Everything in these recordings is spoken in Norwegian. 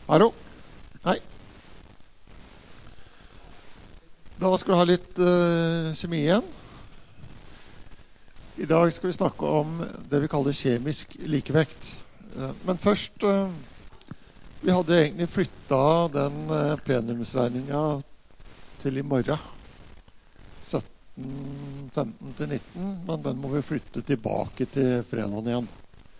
Hallo. Hei. Da skal vi ha litt kjemi igjen. I dag skal vi snakke om det vi kaller kjemisk likevekt. Men først, vi hadde egentlig flyttet den plenumsregningen til i morgen. 17, 15 til 19, men den må vi flytte tilbake til fredagen igjen.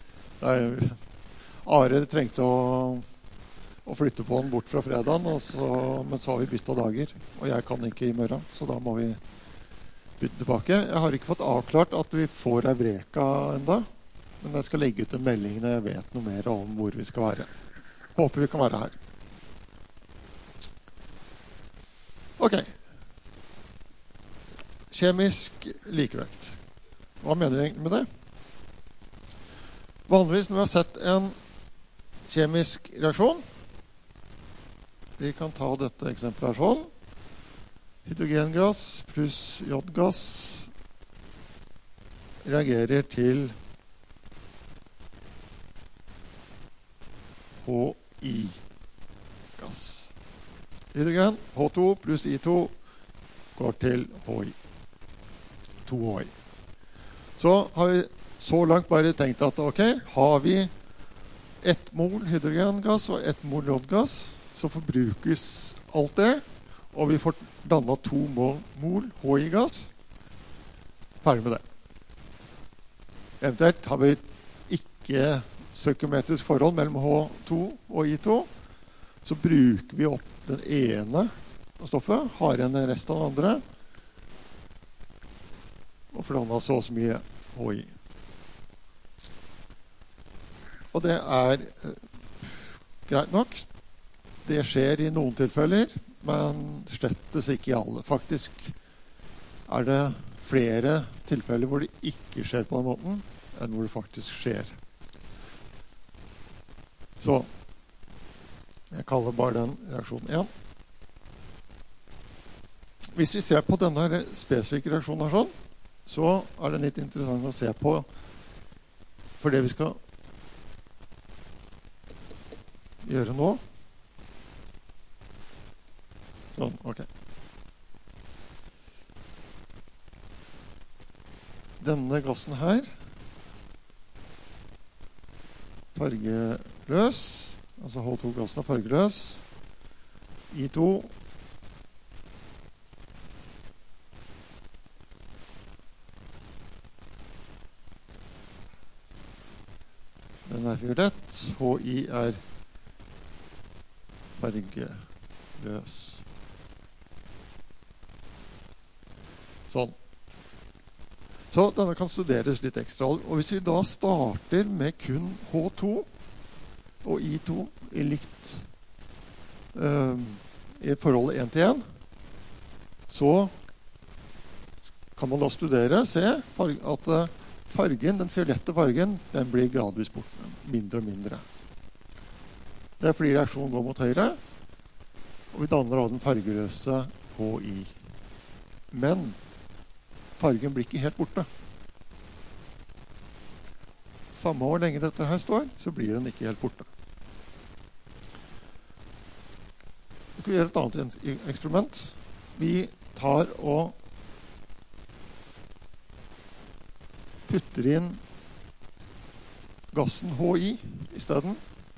Are trengte å flytte på den bort fra fredagen, men så har vi byttet dager, og jeg kan ikke i morgen, så da må vi bytte tilbake. Jeg har ikke fått avklart at vi får Eureka enda, men jeg skal legge ut en melding når jeg vet noe mer om hvor vi skal være. Håper vi kan være her. Ok. Kjemisk likevekt. Hva mener jeg egentlig med det? Vanligvis når vi har sett en kjemisk reaksjon, vi kan ta dette eksempelet her sånn. Hydrogengass pluss jodgass reagerer til HI-gass. Hydrogen, H2 pluss I2 går til HI. 2HI. Så har vi så langt bare tenkt at ok, har vi 1 mol hydrogengass og 1 mol jodgass, så forbrukes alt det, og vi får dannet 2 mol HI-gass. Ferdig med det. Eventuelt har vi ikke stoichiometrisk forhold mellom H2 og I2, så bruker vi opp den ene stoffet, har igjen resten av den andre, og får dannet så mye HI. Og det er greit nok. Det skjer i noen tilfeller, men slettes ikke i alle. Faktisk er det flere tilfeller hvor det ikke skjer på den måten, enn hvor det faktisk skjer. Så jeg kaller bare den reaksjon 1. Hvis vi ser på denne spesifikke reaksjonen her sånn, så er det litt interessant å se på, for det vi skal gjøre nå. Sånn, ok. Denne gassen her, fargeløs, altså H2-gassen er fargeløs, I2, den er fiolett, HI er fargeløs. Sånn. Så denne kan studeres litt ekstra. Og hvis vi da starter med kun H2 og I2 i likt i forholdet 1 til 1, så kan man da studere, se at fargen, den fiolette fargen, den blir gradvis bort, mindre og mindre. Det er fordi reaksjonen går mot høyre, og vi danner av den fargeløse HI. Men fargen blir ikke helt borte. Samme hvor lenge dette her står, så blir den ikke helt borte. Så skal vi gjøre et annet eksperiment. Vi tar og putter inn gassen HI i stedet.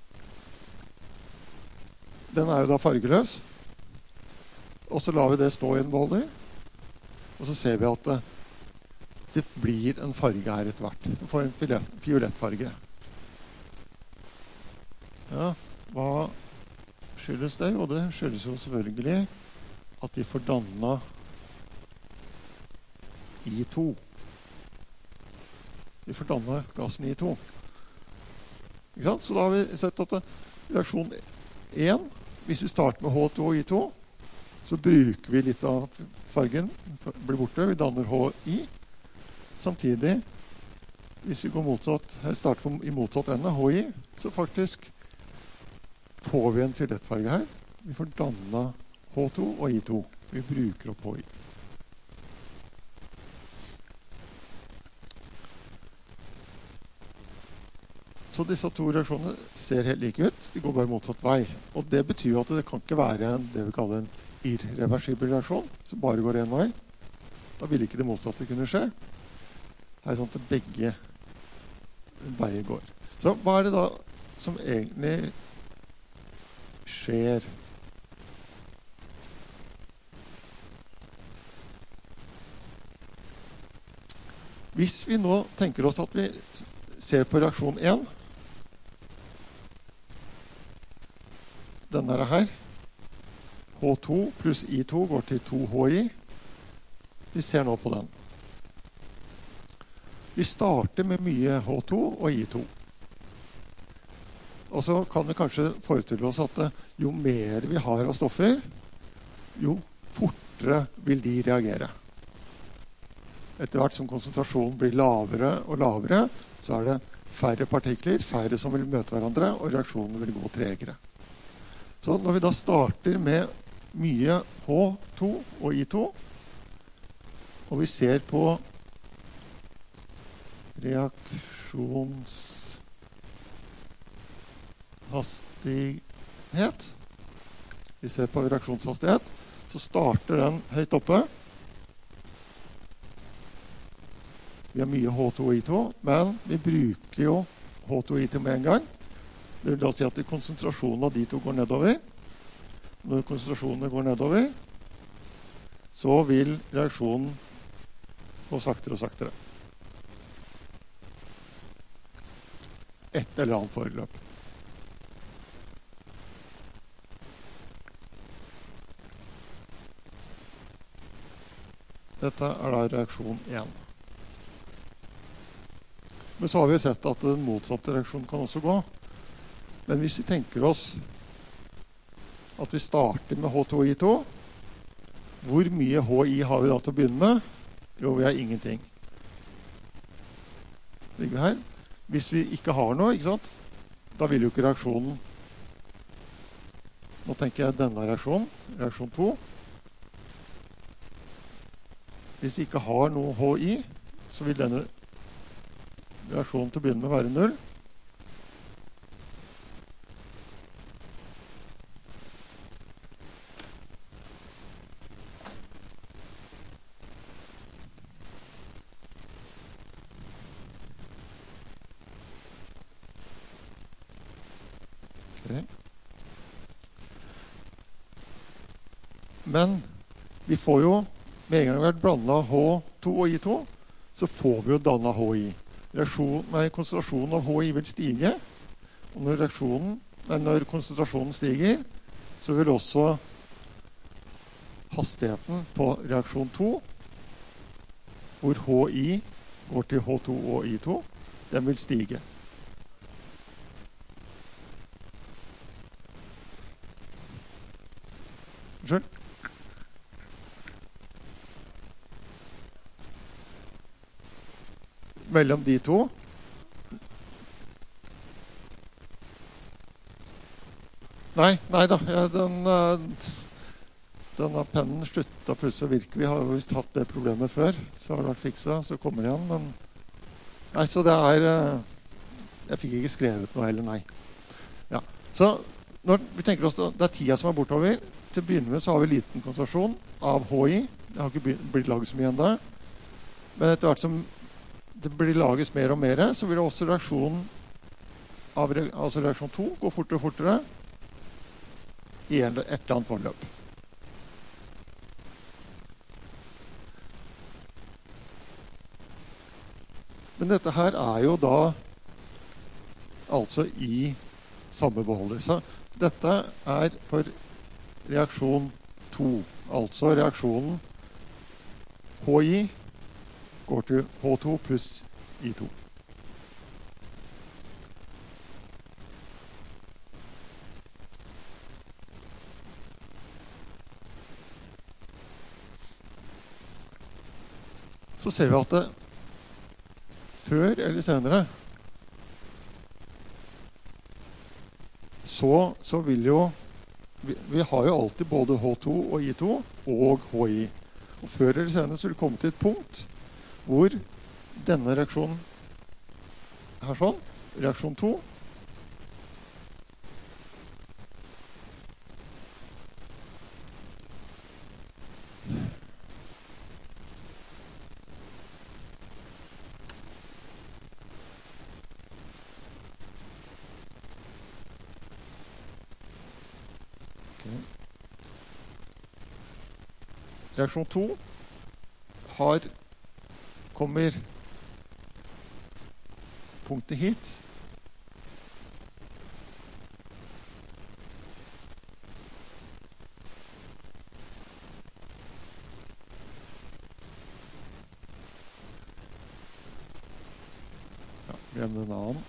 Den er jo da fargeløs. Og så lar vi det stå i en beholder. Og så ser vi at det blir en farge her etter hvert. Vi får en fiolett farge. Ja, hva skyldes det? Og det skyldes jo selvfølgelig at vi får dannet I2. Vi får dannet gassen I2. Ikke sant? Så da har vi sett at reaksjon 1, hvis vi starter med H2 og I2, så bruker vi litt av fargen, blir borte, vi danner HI. Samtidig, hvis vi går motsatt, her starter i motsatt ende, HI, så faktisk får vi en fiolettfarge her. Vi får dannet H2 og I2. Vi bruker opp HI. Så disse to reaksjonene ser helt like ut. De går bare motsatt vei. Og det betyr jo at det kan ikke være det vi kaller en irreversibel reaksjon, som bare går en vei. Da vil ikke det motsatte kunne skje. Her er sånn at begge veier går. Så hva er det da som egentlig skjer? Hvis vi nå tenker oss at vi ser på reaksjon 1, denne her, H2 pluss I2 går til 2HI. Vi ser nå på den. Vi starter med mye H2 og I2. Og så kan vi kanskje forestille oss at jo mer vi har av stoffer, jo fortere vil de reagere. Etter hvert som konsentrasjonen blir lavere og lavere, så er det færre partikler, færre som vil møte hverandre, og reaksjonen vil gå tregere. Så når vi da starter med mye H2 og I2, og vi ser på reaksjonshastighet, så starter den høyt oppe. Vi har mye H2 og I2, men vi bruker jo H2 og I2 med en gang. Det vil da si at konsentrasjonen av de to går nedover. Når konsentrasjonene går nedover, så vil reaksjonen gå saktere og saktere. Et eller annet forløp. Dette er da reaksjon 1. Men så har vi sett at den motsatte reaksjonen kan også gå. Men hvis vi tenker oss at vi starter med H2 og I2, hvor mye HI har vi da til å begynne med? Jo, vi har ingenting. Ligger vi her? Hvis vi ikke har noe, ikke sant? Da vil jo ikke reaksjonen. Nå tenker jeg denne reaksjonen, reaksjon 2. Hvis vi ikke har noe HI, så vil denne reaksjonen til å begynne med være 0. Okay. Men vi får jo, med en gang vi har blandet H2 og I2, så får vi jo dannet HI. Konsentrasjonen av HI vil stige, og når konsentrasjonen stiger, så vil også hastigheten på reaksjon 2, hvor HI går til H2 og I2, den vil stige. Unnskyld? Mellom de to. Nei da. Denne pennen sluttet plutselig å virke. Vi har jo visst hatt det problemet før. Så har det vært fikset, så kommer det igjen. Men nei, så det er jeg fikk ikke skrevet noe heller, nei. Ja. Så når vi tenker oss det er tida som er bortover. Til å begynne med så har vi liten konsentrasjon av HI. Det har ikke blitt laget så mye enda. Men etter hvert som det blir lages mer og mer, så vil også reaksjonen altså reaksjon 2 gå fortere og fortere i et eller annet forløp. Men dette her er jo da altså i samme beholder. Så dette er for reaksjon 2, altså reaksjonen HI går til H2 pluss I2. Så ser vi at det før eller senere så vil jo vi har jo alltid både H2 og I2 og HI. Og før eller senere så vil det komme til et punkt hvor denne reaksjonen her sånn reaksjon 2. Reaksjon 2 kommer punktet hit. Ja, glem den annen.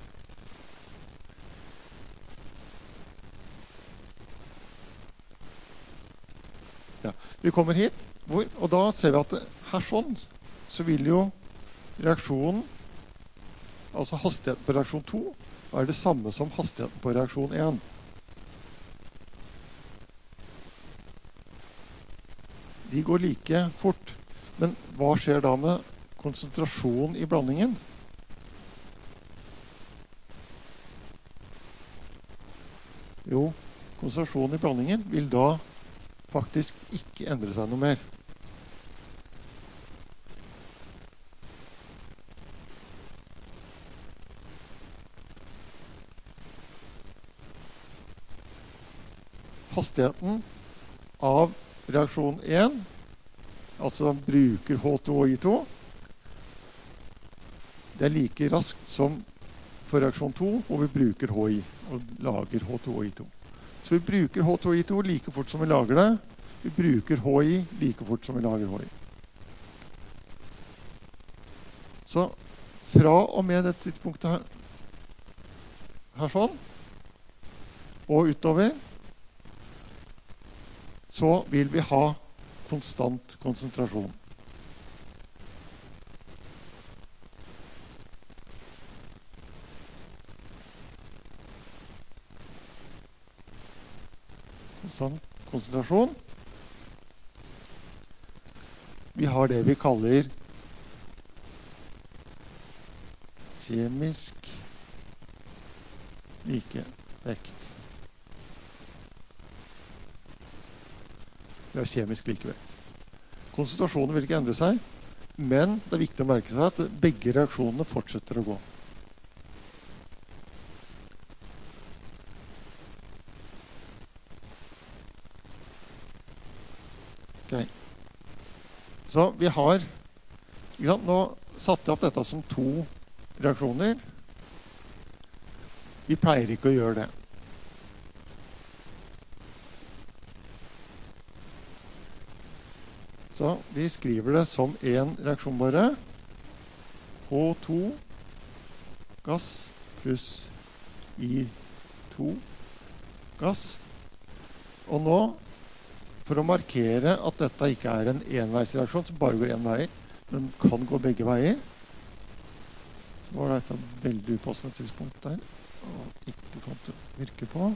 Ja, vi kommer hit, og da ser vi at her sånn, så vil jo reaksjonen, altså hastigheten på reaksjon 2, være det samme som hastigheten på reaksjon 1. De går like fort, men hva skjer da med konsentrasjon i blandingen? Jo, konsentrasjonen i blandingen vil da faktisk ikke endre seg noe mer. Hastigheten av reaksjon 1, altså bruker H2 og I2, det er like raskt som for reaksjon 2, hvor vi bruker HI og lager H2 og I2. Så vi bruker H2 og I2 like fort som vi lager det. Vi bruker HI like fort som vi lager HI. Så fra og med dette tidspunktet her sånn, og utover, så vil vi ha konstant konsentrasjon. Konsentrasjon. Vi har det vi kaller kjemisk likevekt. Vi har kjemisk likevekt. Konsentrasjonen vil ikke endre seg, men det er viktig å merke seg at begge reaksjonene fortsetter å gå. Okay. Så vi har nå satt jeg opp dette som 2 reaksjoner. Vi pleier ikke å gjøre det. Så vi skriver det som en reaksjon bare. H2 gass pluss I2 gass. Og nå, for å markere at dette ikke er en enveisreaksjon som bare går en vei, men kan gå begge veier, så var dette et veldig upassende tidspunkt der, og ikke kom til å virke på.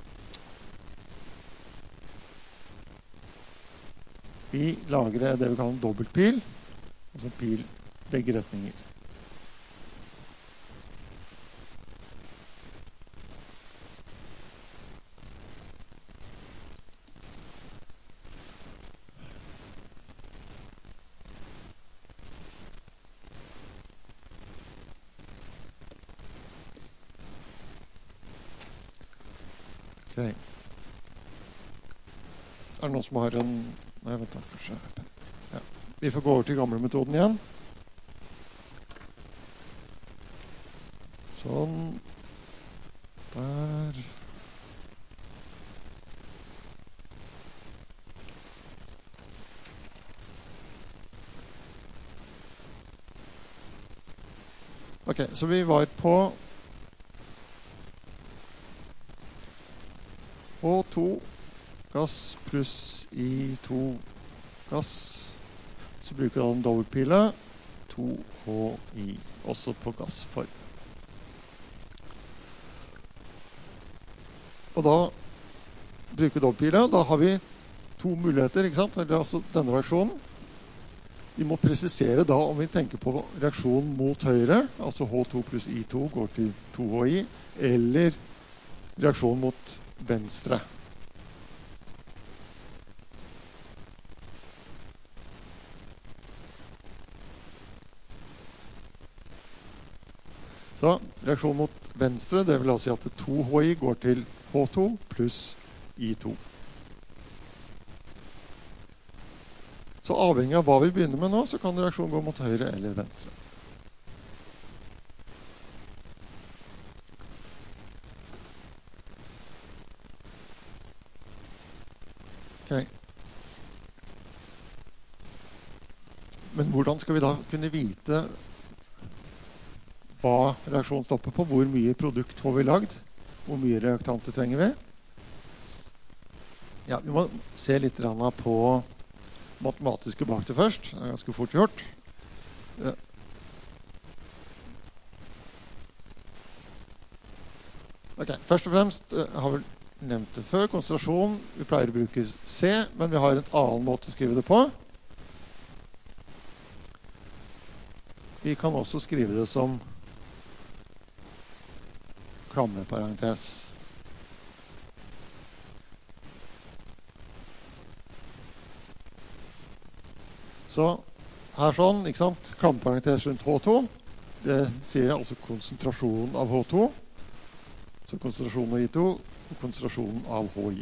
Vi lager det vi kaller en dobbeltpil, altså pil begge retninger. Okay. Er det noen som har en... Nei, vent da, kanskje... Ja. Vi får gå over til gamle metoden igjen. Sånn. Der. Ok, så vi var på H2 gass pluss I2 gass. Så bruker vi en dobbeltpile 2HI, også på gassform. Og da bruker vi dobbeltpile. Da har vi 2 muligheter, ikke sant? Eller altså denne reaksjonen. Vi må presisere da om vi tenker på reaksjon mot høyre, altså H2 pluss I2 går til 2HI, eller reaksjon mot venstre. Så reaksjon mot venstre, det vil altså si at 2HI går til H2 pluss I2. Så avhengig av hva vi begynner med nå, så kan reaksjonen gå mot høyre eller venstre. Ok. Men hvordan skal vi da kunne vite hva reaksjonen stopper på? Hvor mye produkt får vi lagd? Hvor mye reaktanter trenger vi? Ja, vi må se litt på matematiske bakte først. Det er ganske fort gjort. Ok, først og fremst har vi nevnt det før. Konsentrasjon, vi pleier å bruke C, men vi har en annen måte å skrive det på. Vi kan også skrive det som klammeparentes. Så her sånn, ikke sant? Klammeparentes rundt H2. Det sier altså konsentrasjonen av H2. Så konsentrasjonen av I2 og konsentrasjonen av HI.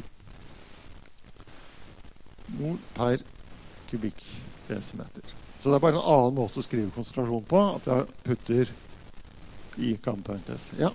Mol per kubikkdesimeter. Så det er bare en annen måte å skrive konsentrasjon på, at jeg putter i klammeparentes. Ja.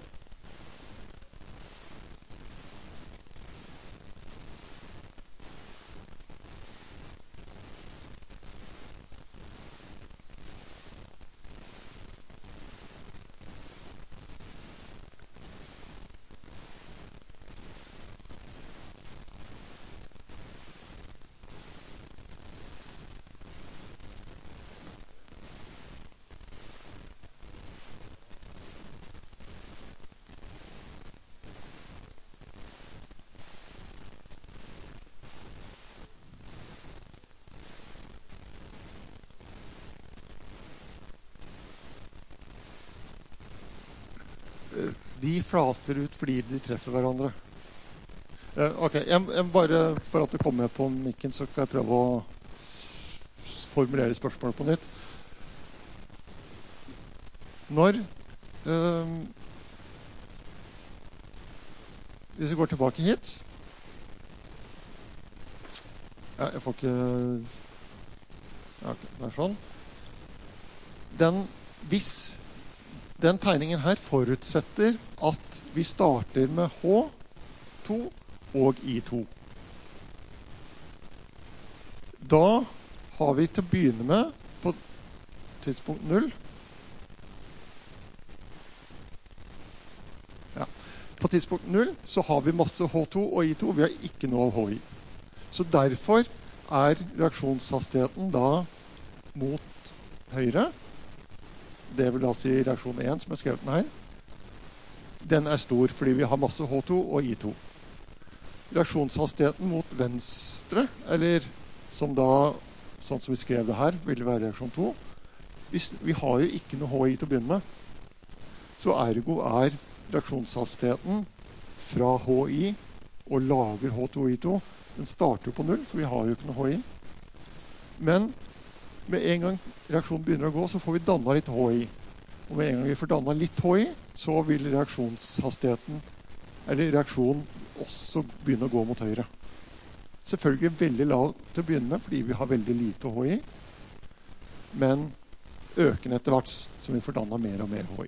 De flater ut fordi de treffer hverandre. Ok, jeg bare for at det kommer på mikken, så skal jeg prøve å formulere spørsmålet på nytt. Når hvis vi går tilbake hit, ja, jeg får ikke, ja, ok, det er sånn. Den tegningen her forutsetter at vi starter med H2 og I2. Da har vi til å begynne med på tidspunkt 0. Ja. På tidspunkt 0 så har vi masse H2 og I2, vi har ikke noe av HI. Så derfor er reaksjonshastigheten da mot høyre. Det vil da si reaksjon 1 som er skrevet den her. Den er stor fordi vi har masse H2 og I2. Reaksjonshastigheten mot venstre, eller som da, sånn som vi skrev det her, vil være reaksjon 2. Vi har jo ikke noe HI til å begynne med. Så ergo er reaksjonshastigheten fra HI og lager H2 og I2. Den starter på 0, for vi har jo ikke noe HI. Men med en gang reaksjonen begynner å gå, så får vi dannet litt HI. Og med en gang vi får dannet litt HI, så vil reaksjonshastigheten, eller reaksjonen, også begynne å gå mot høyre. Selvfølgelig veldig lav til å begynne med, fordi vi har veldig lite HI. Men økende etter hvert, som vi får dannet mer og mer HI.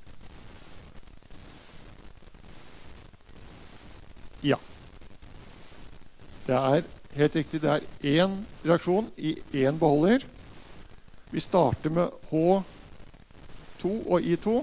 Ja. Det er helt riktig, det er en reaksjon i en beholder. Vi starter med H2 og I2.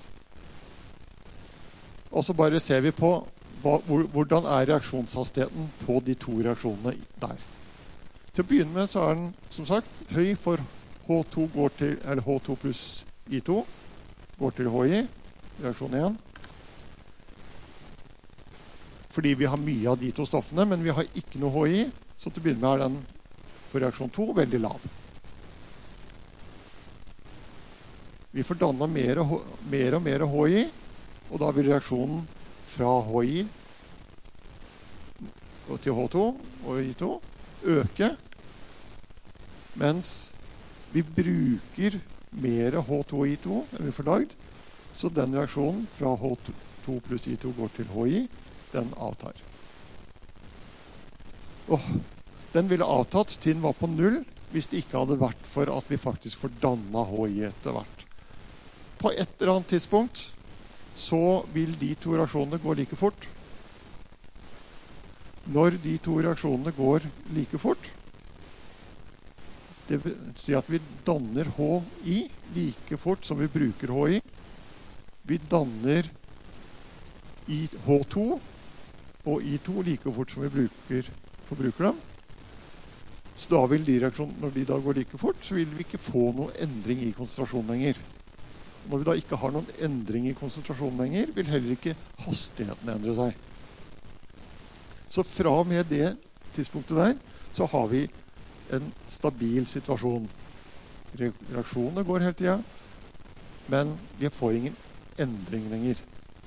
Og så bare ser vi på hvordan er reaksjonshastigheten på de to reaksjonene der. Til å begynne med så er den, som sagt, høy for H2 går til, eller H2 pluss I2 går til HI, reaksjon 1. Fordi vi har mye av de to stoffene, men vi har ikke noe HI, så til å begynne med er den for reaksjon 2 veldig lav. Vi får dannet mer og mer HI, og da vil reaksjonen fra HI til H2 og I2 øke, mens vi bruker mer H2 og I2 enn vi får lagd, så den reaksjonen fra H2 pluss I2 går til HI, den avtar. Den ville avtatt til den var på 0, hvis det ikke hadde vært for at vi faktisk får dannet HI etter hvert. På et eller annet tidspunkt så vil de to reaksjonene gå like fort. Når de to reaksjonene går like fort, det vil si at vi danner HI like fort som vi bruker HI. Vi danner H2 og I2 like fort som vi forbruker dem. Så da vil de reaksjonene, når de da går like fort, så vil vi ikke få noen endring i konsentrasjonen lenger. Når vi da ikke har noen endring i konsentrasjonen lenger, vil heller ikke hastigheten endre seg. Så fra og med det tidspunktet der, så har vi en stabil situasjon. Reaksjonene går hele tiden, men vi får ingen endring lenger.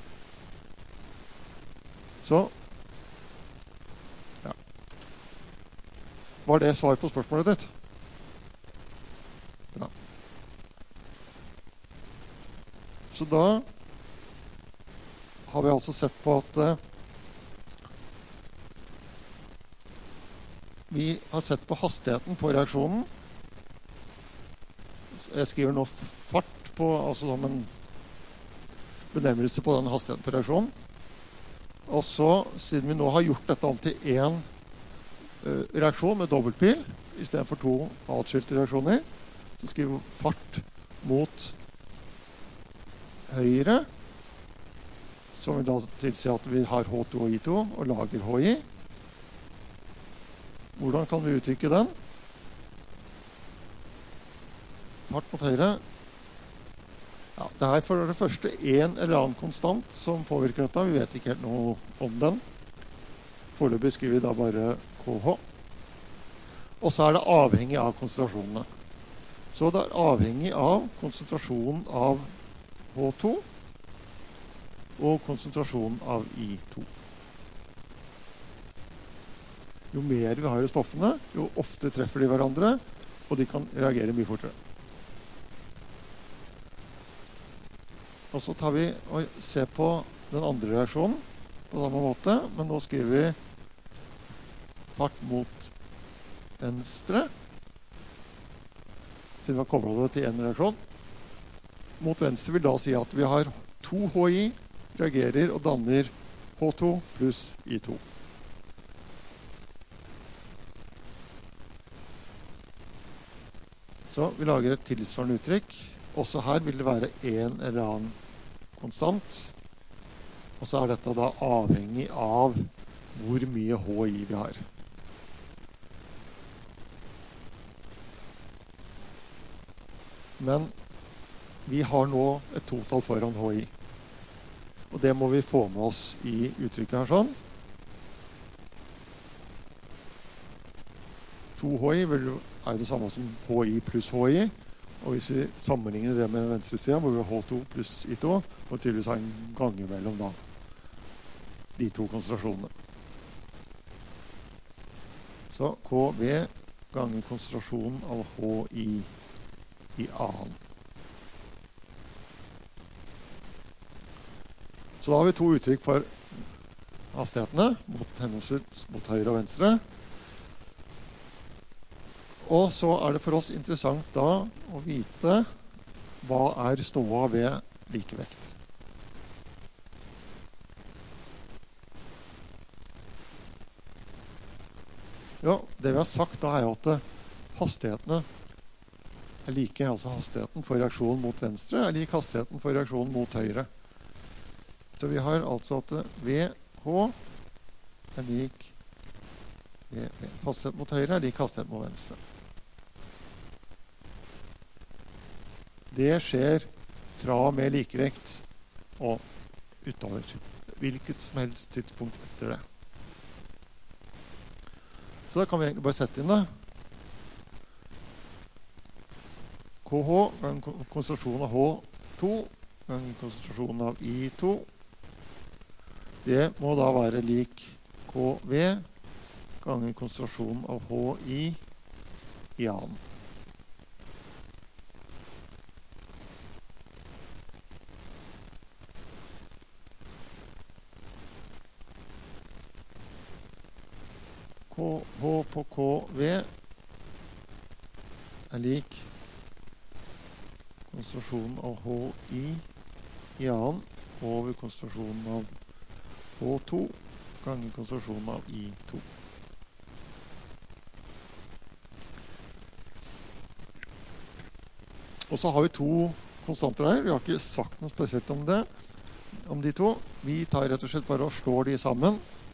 Så, ja. Var det svar på spørsmålet ditt? Bra. Så da har vi altså sett på at vi har sett på hastigheten på reaksjonen. Jeg skriver nå fart på, altså som en benevnelse på den hastigheten på reaksjonen. Og så, siden vi nå har gjort dette om til en reaksjon med dobbeltpil, i stedet for to atskilte reaksjoner, så skriver vi fart mot høyre, som vil da tilsi at vi har H2 og I2 og lager HI. Hvordan kan vi uttrykke den? Fart mot høyre. Ja, det er for det første en eller annen konstant som påvirker dette. Vi vet ikke helt noe om den. Foreløpig skriver vi da bare KH. Og så er det avhengig av konsentrasjonene. Så det er avhengig av konsentrasjonen av H2 og konsentrasjonen av I2. Jo mer vi har i stoffene, jo ofte treffer de hverandre, og de kan reagere mye fortere. Og så tar vi og ser på den andre reaksjonen på samme måte, men nå skriver vi fart mot venstre, siden vi har koblet det til en reaksjon. Mot venstre vil da si at vi har to HI, reagerer og danner H2 pluss I2. Så vi lager et tilsvarende uttrykk. Også her vil det være en eller annen konstant. Og så er dette da avhengig av hvor mye HI vi har. Men vi har nå et totall foran HI. Og det må vi få med oss i uttrykket her sånn. 2 HI er det samme som HI pluss HI. Og hvis vi sammenligner det med venstre siden, hvor vi har H2 pluss I2, må vi tydeligvis ha en gang mellom da, de to konsentrasjonene. Så KV ganger konsentrasjonen av HI i annen. Så da har vi to uttrykk for hastighetene, mot høyre og venstre. Og så er det for oss interessant da å vite hva er ståa ved likevekt. Ja, det vi har sagt da er jo at hastighetene er like, altså hastigheten for reaksjonen mot venstre er lik hastigheten for reaksjonen mot høyre. Så vi har altså at VH er lik hastighet mot høyre er lik hastighet mot venstre. Det skjer fra og med likevekt og utover. Hvilket som helst tidspunkt etter det. Så da kan vi egentlig bare sette inn det. KH ganger konsentrasjonen av H2 ganger konsentrasjonen av I2. Det må da være lik KV ganger konsentrasjonen av HI i annen. KH på KV er lik konsentrasjonen av HI i annen over konsentrasjonen av H2 ganger konsentrasjonen av I2. Og så har vi to konstanter her. Vi har ikke sagt noe spesielt om det, om de to. Vi tar rett og slett bare og slår de sammen.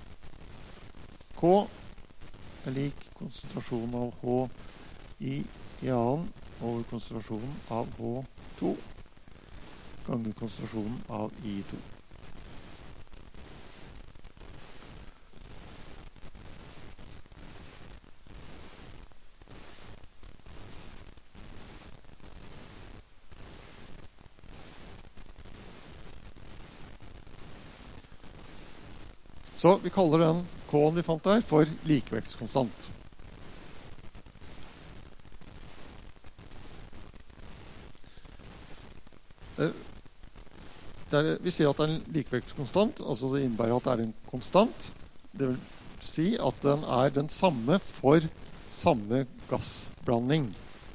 K er lik konsentrasjonen av HI i annen over konsentrasjonen av H2 ganger konsentrasjonen av I2. Så vi kaller den K-en vi fant der for likevektskonstant. Vi sier at det er en likevektskonstant, altså det innebærer at det er en konstant. Det vil si at den er den samme for samme gassblanding.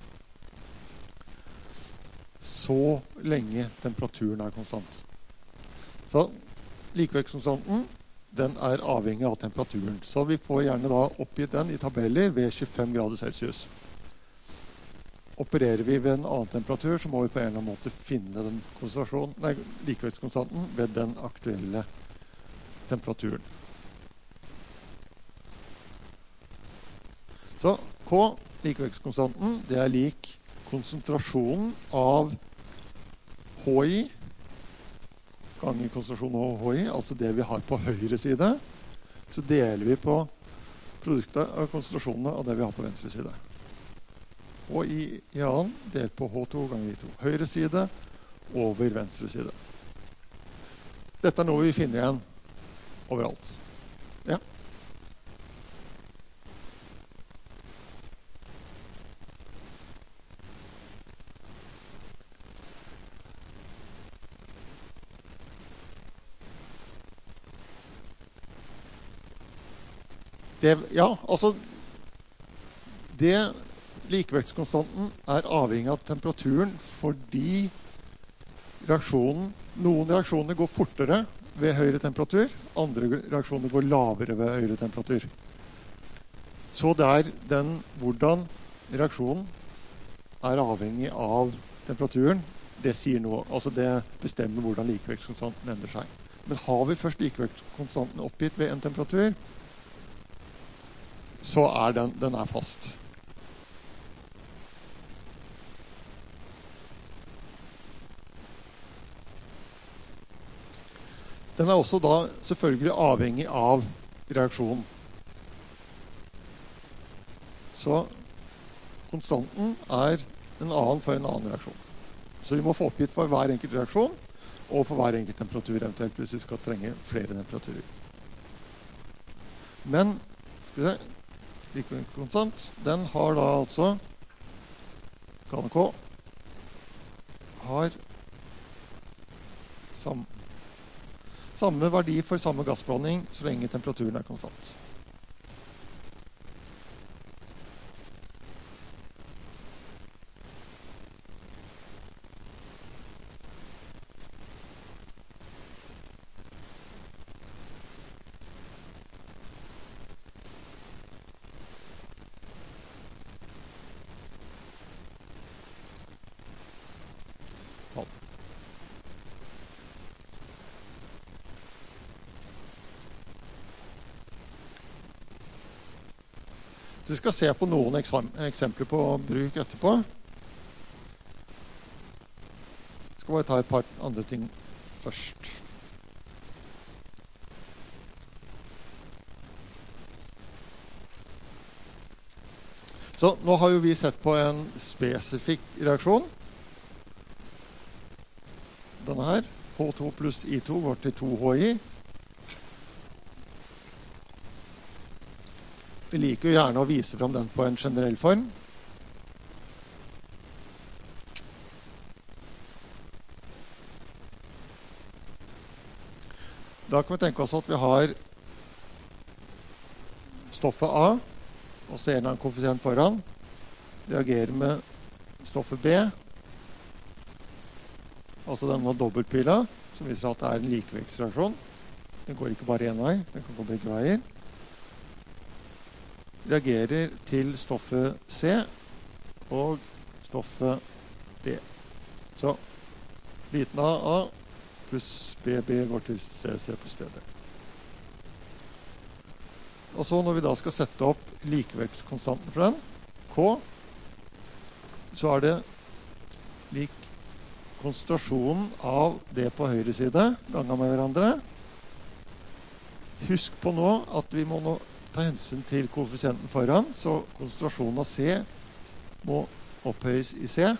Så lenge temperaturen er konstant. Så likevektkonstanten den er avhengig av temperaturen. Så vi får gjerne da oppgitt den i tabeller ved 25 grader Celsius. Opererer vi ved en annen temperatur, så må vi på en eller annen måte finne den likevektkonstanten ved den aktuelle temperaturen. Så K, likevektkonstanten, det er lik konsentrasjonen av HI ganger konsentrasjonen av HI, altså det vi har på høyre side, så deler vi på produktet av konsentrasjonene av det vi har på venstre side. Og i annen delt på H2 ganger I2. Høyre side over venstre side. Dette er noe vi finner igjen overalt. Ja. Likevektkonstanten er avhengig av temperaturen fordi noen reaksjoner går fortere ved høyere temperatur, andre reaksjoner går lavere ved høyere temperatur. Så det er hvordan reaksjonen er avhengig av temperaturen, det sier noe, altså det bestemmer hvordan likevektkonstanten endrer seg. Men har vi først likevektkonstanten oppgitt ved en temperatur, så er den er fast. Den er også da selvfølgelig avhengig av reaksjonen. Så konstanten er en annen for en annen reaksjon. Så vi må få oppgitt for hver enkelt reaksjon, og for hver enkelt temperatur eventuelt, hvis vi skal trenge flere temperaturer. Men, skal vi se, likevektskonstant, den har da altså KNK har samme verdi for samme gassblanding så lenge temperaturen er konstant. Så vi skal se på noen eksempler på bruk etterpå. Jeg skal bare ta et par andre ting først. Så nå har jo vi sett på en spesifikk reaksjon. Denne her, H2 pluss I2 går til 2HI. Vi liker jo gjerne å vise frem den på en generell form. Da kan vi tenke oss at vi har stoffet A, og så en koeffisient foran, reagerer med stoffet B, altså denne dobbeltpila, som viser at det er en likevektsreaksjon. Den går ikke bare en vei, den kan gå begge veier. Reagerer til stoffet C og stoffet D. Så liten A pluss BB går til CC pluss DD. Og så når vi da skal sette opp likevektskonstanten for den, K, så er det lik konsentrasjonen av det på høyre side, ganget med hverandre. Husk på nå at vi må nå ta hensyn til koeffisienten foran, så konsentrasjonen av C må opphøyes i C,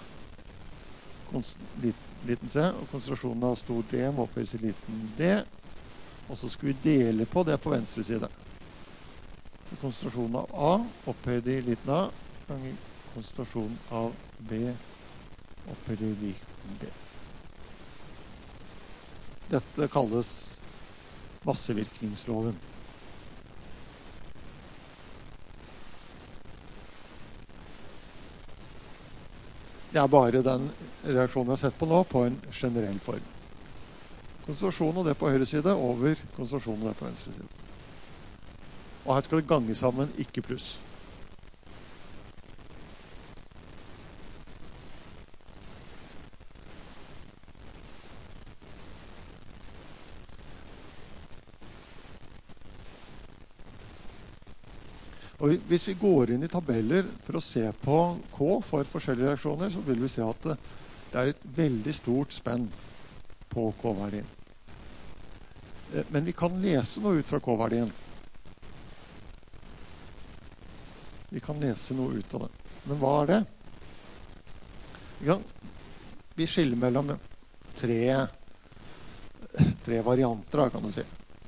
liten c, og konsentrasjonen av stor D må opphøyes i liten d, og så skal vi dele på det på venstre side. Så konsentrasjonen av A opphøyd i liten a, ganger konsentrasjonen av B opphøyd i liten b. Dette kalles massevirkningsloven. Det er bare den reaksjonen vi har sett på nå, på en generell form. Konsentrasjonen av det på høyre side over konsentrasjonen av det på venstre side. Og her skal det gange sammen, ikke pluss. Og hvis vi går inn i tabeller for å se på K for forskjellige reaksjoner, så vil vi se at det er et veldig stort spenn på K-verdien. Men vi kan lese noe ut fra K-verdien. Vi kan lese noe ut av det. Men hva er det? Vi skiller mellom tre varianter, kan du si.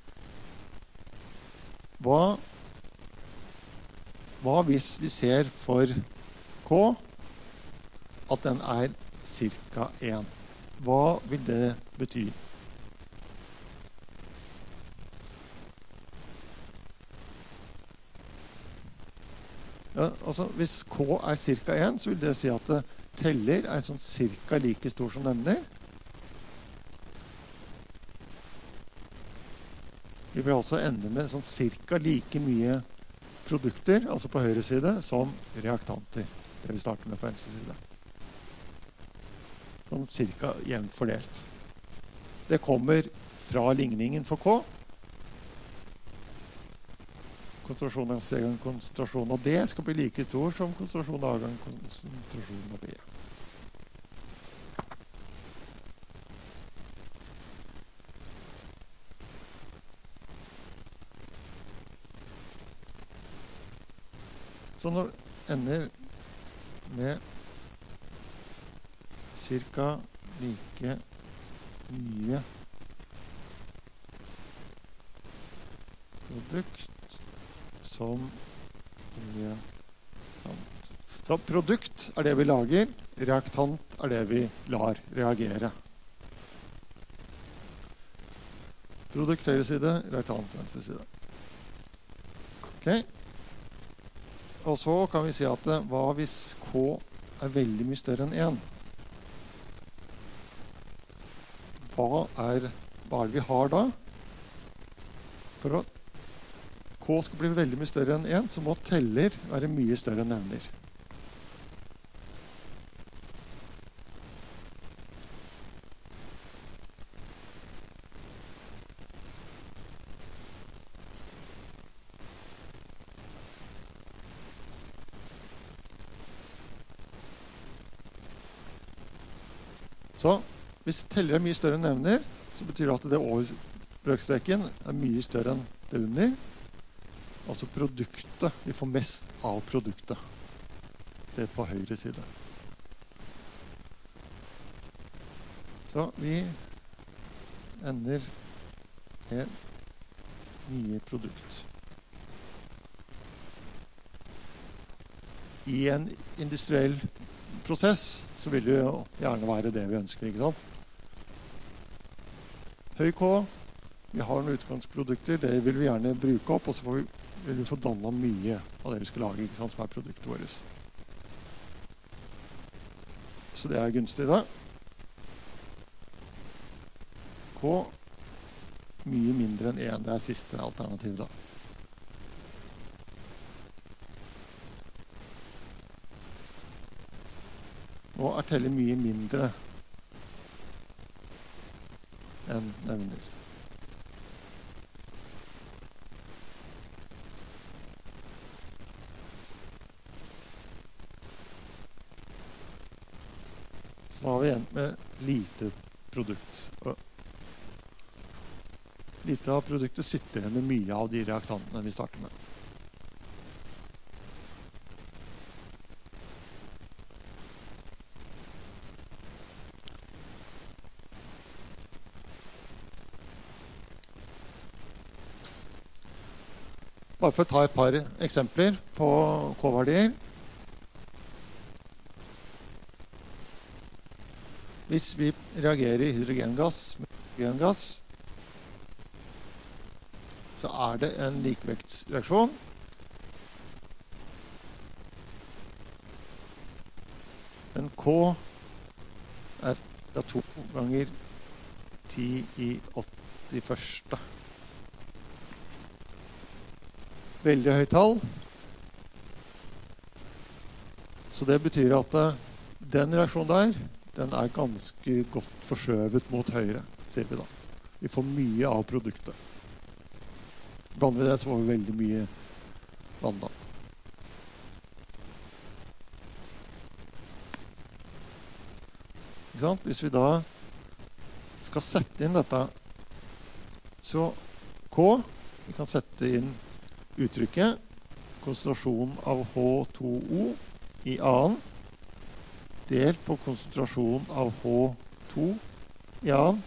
Hva hvis vi ser for K at den er ca. 1? Hva vil det bety? Ja, altså, hvis K er ca. 1, så vil det si at teller er sånn ca. like stor som nevner. Vi vil altså ende med sånn ca. like mye produkter, altså på høyre side, som reaktanter. Det vi starter med på venstre side. Sånn ca. jevnt fordelt. Det kommer fra ligningen for K. Konsentrasjonen av C ganger konsentrasjonen av D skal bli like stor som konsentrasjonen av A ganger konsentrasjonen av B. Så når det ender med ca. like mye produkt som reaktant. Så produkt er det vi lager, reaktant er det vi lar reagere. Produkt høyre side, reaktant venstre side. Ok. Og så kan vi si at hva hvis K er veldig mye større enn 1? Hva er det vi har da? For at K skal bli veldig mye større enn 1, så må teller være mye større enn nevner. Så hvis teller er mye større enn nevner, så betyr det at det over brøkstreken er mye større enn det under. Altså produktet. Vi får mest av produktet. det på høyre side. Så vi ender med nye produkt. I en industriell prosess så vil det jo gjerne være det vi ønsker, ikke sant? Høy K, vi har noen utgangsprodukter, det vil vi gjerne bruke opp, og så vil vi få dannet mye av det vi skal lage, ikke sant, som er produktet vårt. Så det er gunstig da. K, mye mindre enn 1, det er siste alternativ da. Nå er tellet mye mindre enn nevner. Så nå har vi endt med lite produkt. Lite av produktet sitter igjen med mye av de reaktantene vi starter med. Bare for å ta et par eksempler på K-verdier. Hvis vi reagerer i hydrogengass med hydrogengass, så er det en likevektsreaksjon. Men K er da 2 ganger 10 i 81. Veldig høyt tall. Så det betyr at den reaksjonen der, den er ganske godt forskjøvet mot høyre, sier vi da. Vi får mye av produktet. Blander vi det, så får vi veldig mye vann da. Ikke sant? Hvis vi da skal sette inn dette, så K, vi kan sette inn uttrykket, konsentrasjonen av H2O i annen, delt på konsentrasjonen av H2 i annen,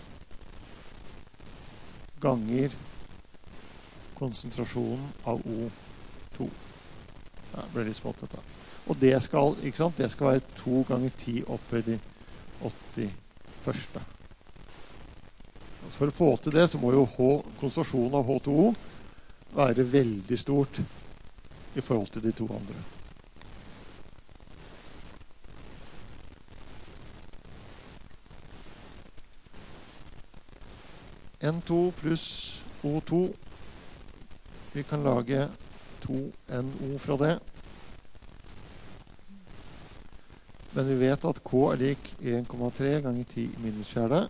ganger konsentrasjonen av O2. Ja, det ble litt smått dette. Og det skal, ikke sant, det skal være 2 ganger 10 oppe i de 81. For å få til det, så må jo konsentrasjonen av H2O være veldig stort i forhold til de to andre. N2 pluss O2. Vi kan lage 2NO fra det. Men vi vet at K er lik 1,3 ganger 10 minus 4.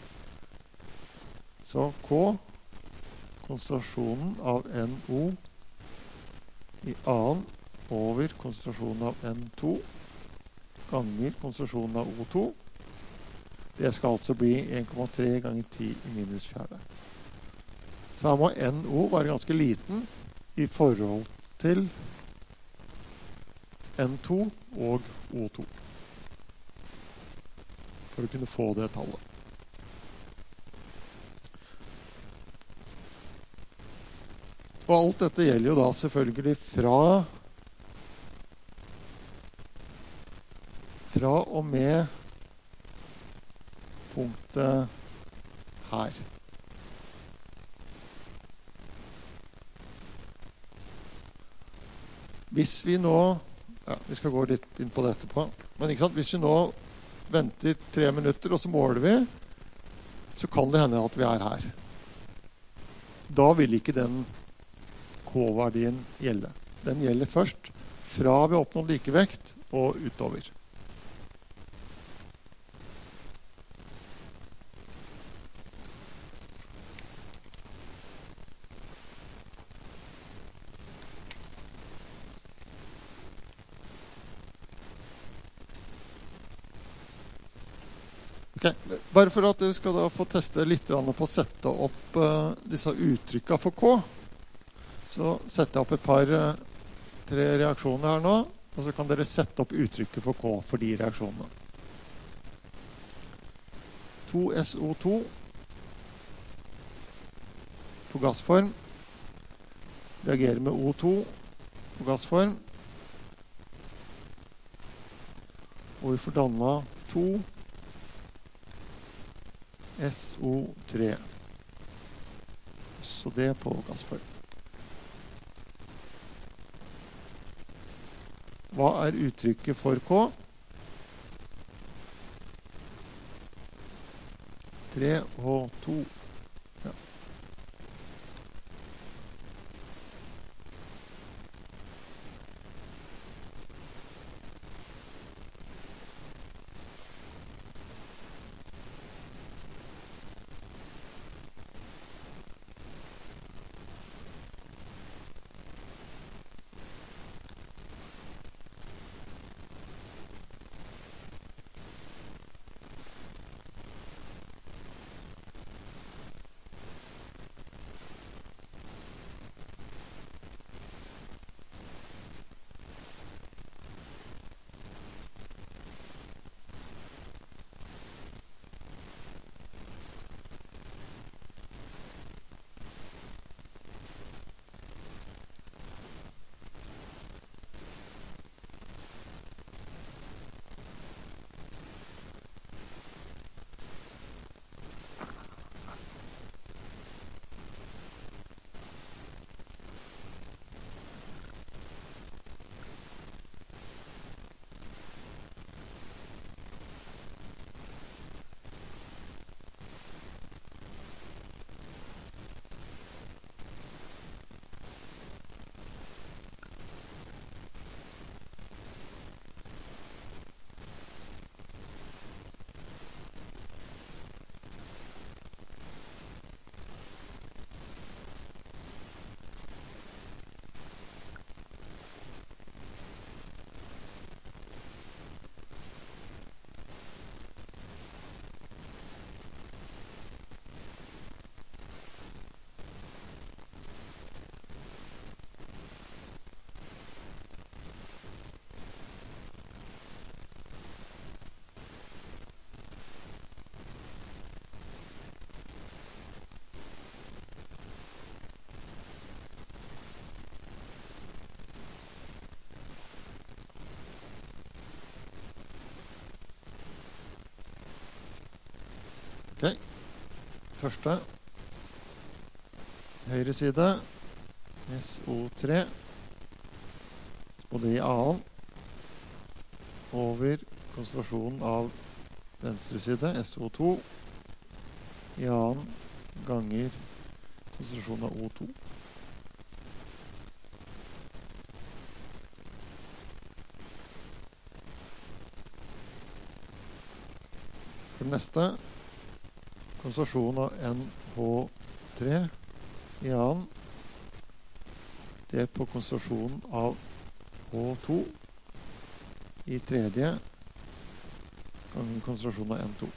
Så K, konsentrasjonen av NO i annen over konsentrasjonen av N2 ganger konsentrasjonen av O2. Det skal altså bli 1,3 ganger 10 i minus 4. Så her må NO være ganske liten i forhold til N2 og O2 for å kunne få det tallet. Og alt dette gjelder jo da selvfølgelig fra og med punktet her. Hvis vi nå, ja, vi skal gå litt inn på dette på, men ikke sant, hvis vi nå venter 3 minutter og så måler vi, så kan det hende at vi er her. Da vil ikke den K-verdien gjelde. Den gjelder først fra vi oppnår likevekt og utover. Okay. Bare for at dere skal da få teste litt på å sette opp disse uttrykkene for K, så setter jeg opp et par 3 reaksjoner her nå. Og så kan dere sette opp uttrykket for K for de reaksjonene. 2SO2 på gassform reagerer med O2 på gassform. Og vi får dannet 2 SO3. Så det på gassform. Hva er uttrykket for K? 3H2. Ja. Ok. Første. Høyre side. SO3. Og det i annen. Over konsentrasjonen av venstre side. SO2. I annen ganger konsentrasjonen av O2. For det neste konsentrasjonen av NH3 i annen delt på konsentrasjonen av H2 i tredje ganger konsentrasjonen av N2.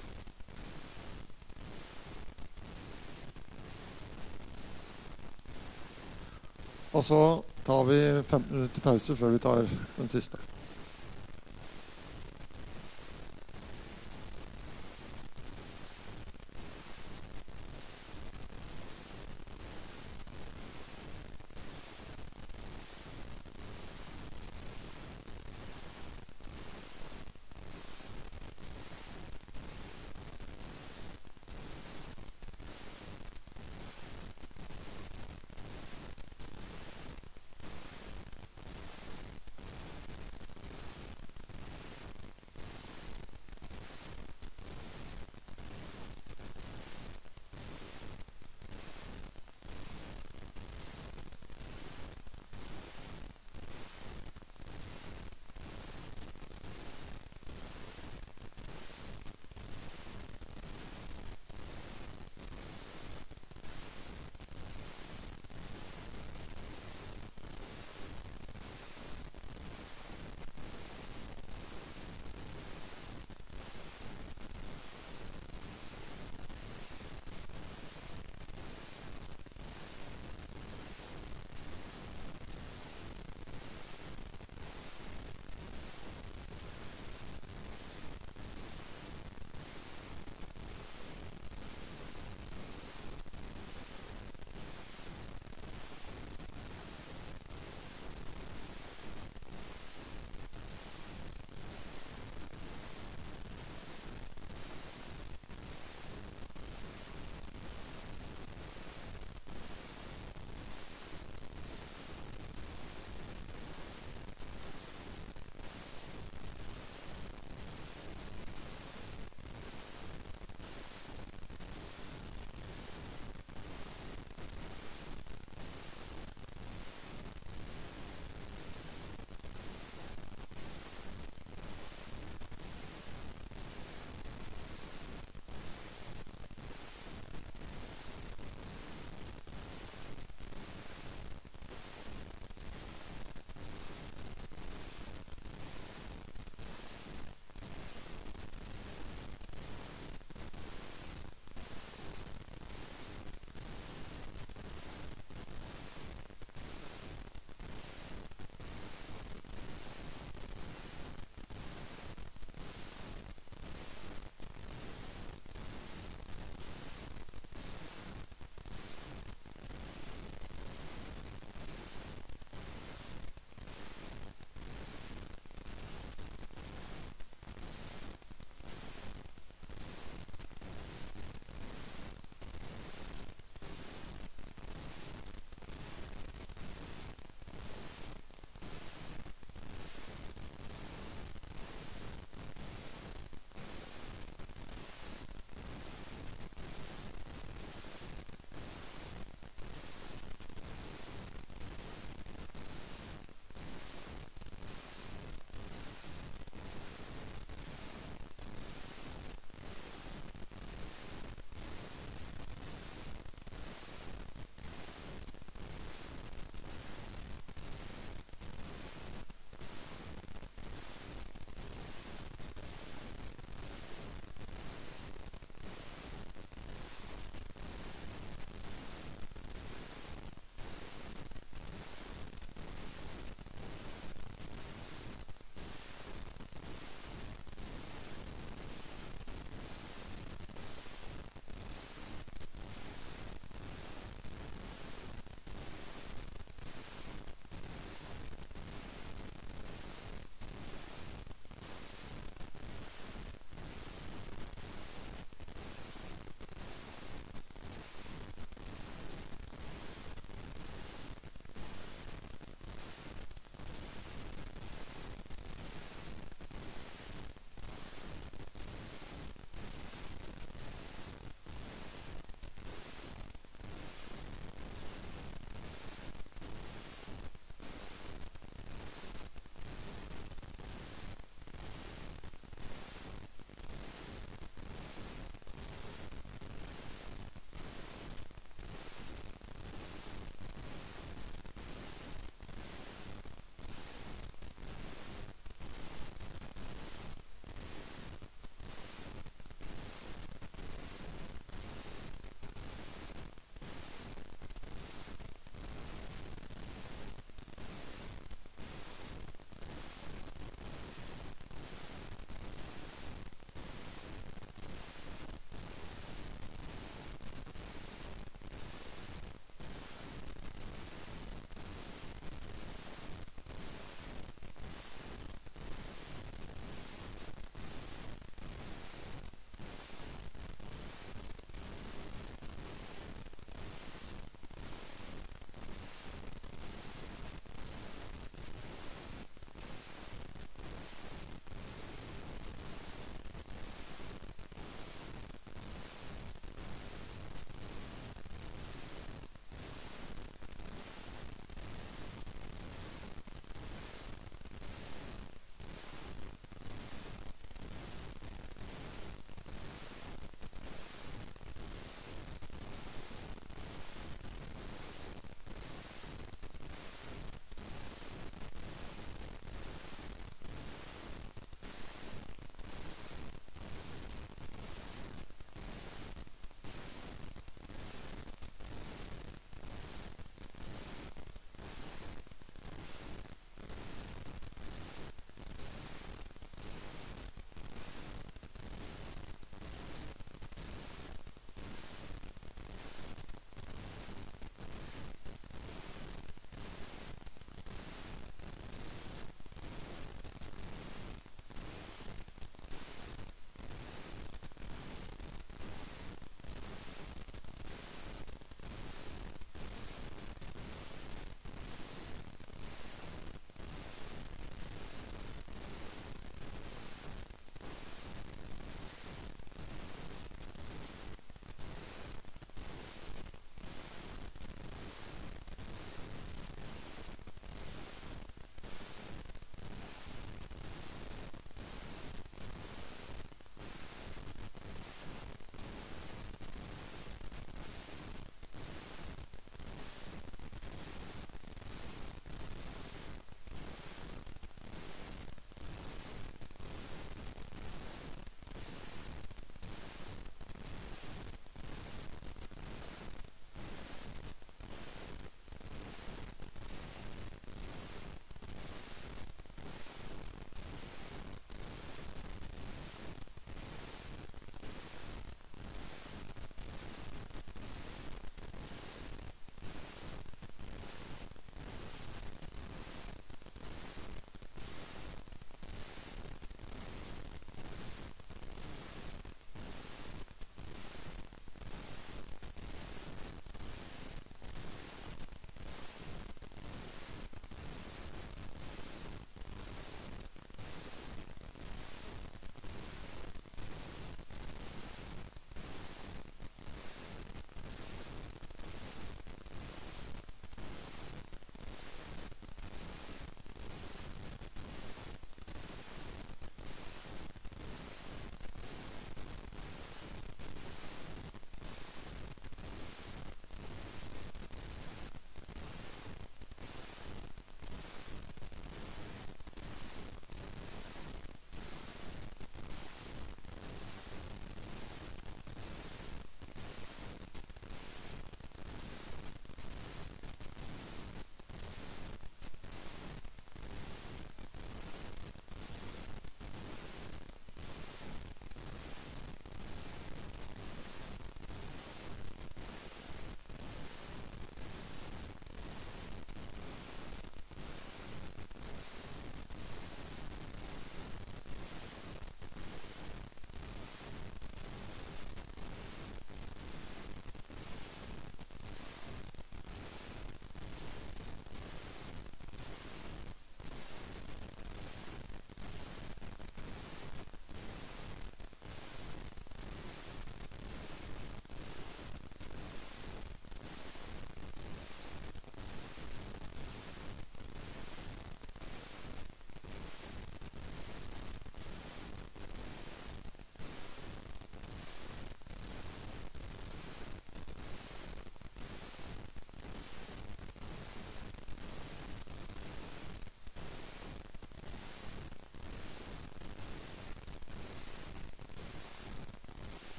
Og så tar vi 15 minutter pause før vi tar den siste.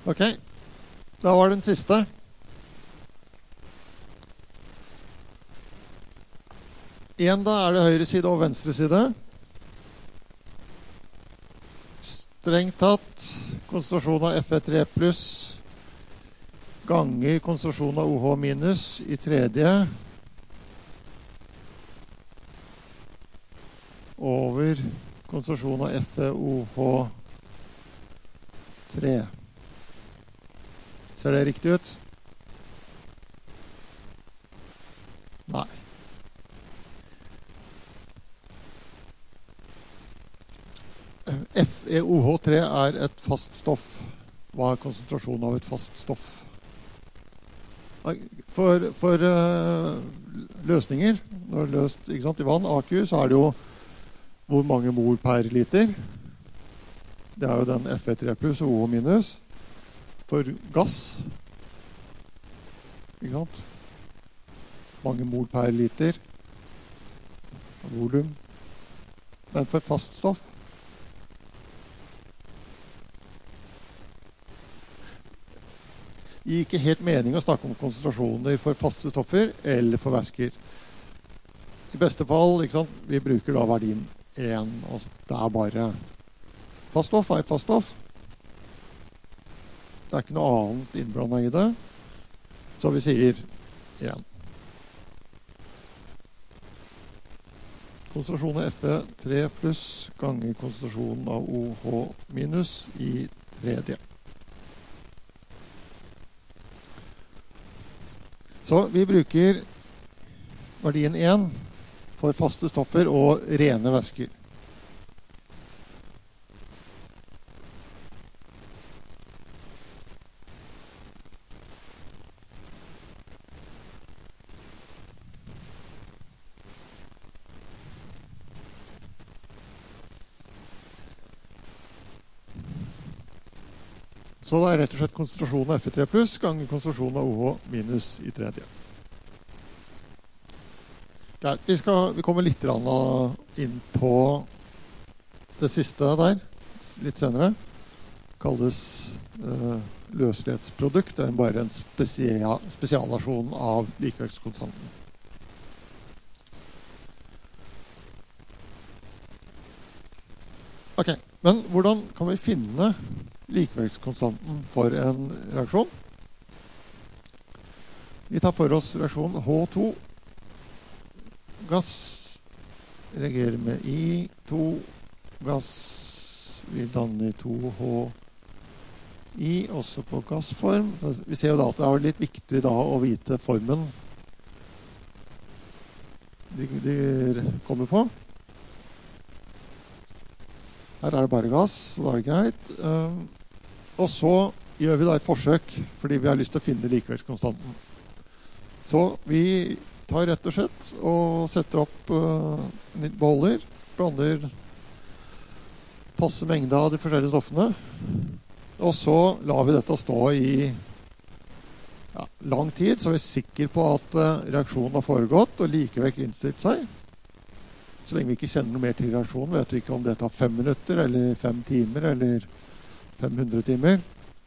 Ok, da var den siste. Igjen da er det høyre side og venstre side. Strengt tatt konsentrasjon av Fe3 pluss ganger konsentrasjon av OH minus i tredje over konsentrasjon av FeOH3. Ser det riktig ut? Nei. FeOH3 er et fast stoff. Hva er konsentrasjonen av et fast stoff? For løsninger, når det er løst, ikke sant, i vann, AQ, så er det jo hvor mange mol per liter. Det er jo den Fe3 pluss og OH minus. For gass, ikke sant? Mange mol per liter. Volum. Men for fast stoff det gir ikke helt mening å snakke om konsentrasjoner for faste stoffer eller for væsker. I beste fall, ikke sant, vi bruker da verdien 1. Altså, det er bare fast stoff er et fast stoff. Det er ikke noe annet innblandet i det. Så vi sier 1. Konsentrasjonen av Fe3 pluss ganger konsentrasjonen av OH minus i tredje. Så vi bruker verdien 1 for faste stoffer og rene væsker. Så det er rett og slett konsentrasjonen av Fe3 pluss ganger konsentrasjonen av OH minus i tredje. Greit, vi kommer litt inn på det siste der, litt senere. Det kalles løslighetsprodukt. Det er bare en spesialversjon av likevektskonstanten. Ok, men hvordan kan vi finne likevektskonstanten for en reaksjon? Vi tar for oss reaksjonen H2. Gass reagerer med I2. Gass vil danne 2HI, også på gassform. Vi ser jo da at det er litt viktig da å vite formen de kommer på. Her er det bare gass, så da er det greit. Og så gjør vi da et forsøk, fordi vi har lyst til å finne likevektskonstanten. Så vi tar rett og slett og setter opp litt beholder, blander passe mengde av de forskjellige stoffene, og så lar vi dette stå i lang tid, så vi er sikre på at reaksjonen har foregått og likevekt innstilt seg. Så lenge vi ikke kjenner noe mer til reaksjonen, vet vi ikke om det tar 5 minutter, eller 5 timer, eller 500 timer.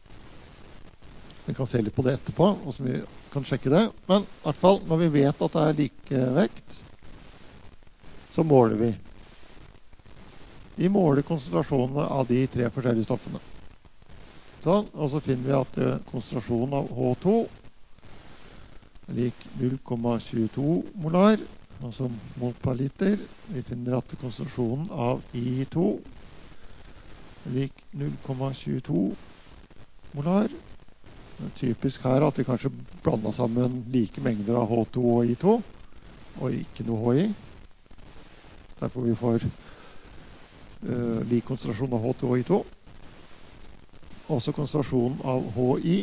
Vi kan se litt på det etterpå, og så vi kan sjekke det. Men i hvert fall, når vi vet at det er likevekt, så måler vi. Vi måler konsentrasjonene av de 3 forskjellige stoffene. Sånn, og så finner vi at konsentrasjonen av H2 er lik 0,22 molar, altså mol per liter. Vi finner at konsentrasjonen av I2 er lik 0,22 molar. Det er typisk her at vi kanskje blander sammen like mengder av H2 og I2, og ikke noe HI. Derfor vi får lik konsentrasjon av H2 og I2. Også konsentrasjonen av HI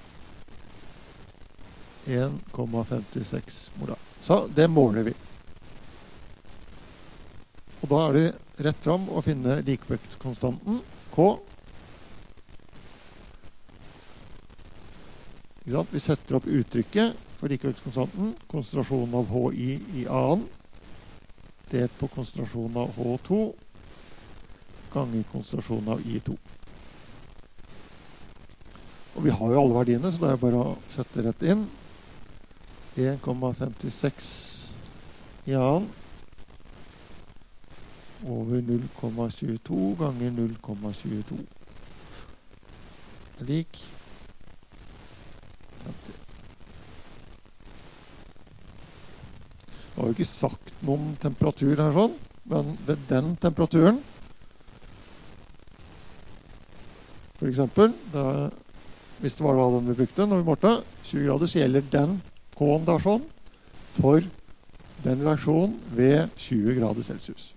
1,56 molar. Så det måler vi. Og da er det rett fram å finne likevektskonstanten K. Vi setter opp uttrykket for likevektskonstanten, konsentrasjonen av HI i annen, delt på konsentrasjonen av H2, ganger konsentrasjonen av I2. Og vi har jo alle verdiene, så det er bare å sette rett inn. 1,56 i annen over 0,22 ganger 0,22 lik 50. Jeg har jo ikke sagt noen temperatur her sånn, men ved den temperaturen, for eksempel, hvis det var den vi brukte når vi målte 20 grader, så gjelder den K-en der sånn for den reaksjonen ved 20 grader Celsius.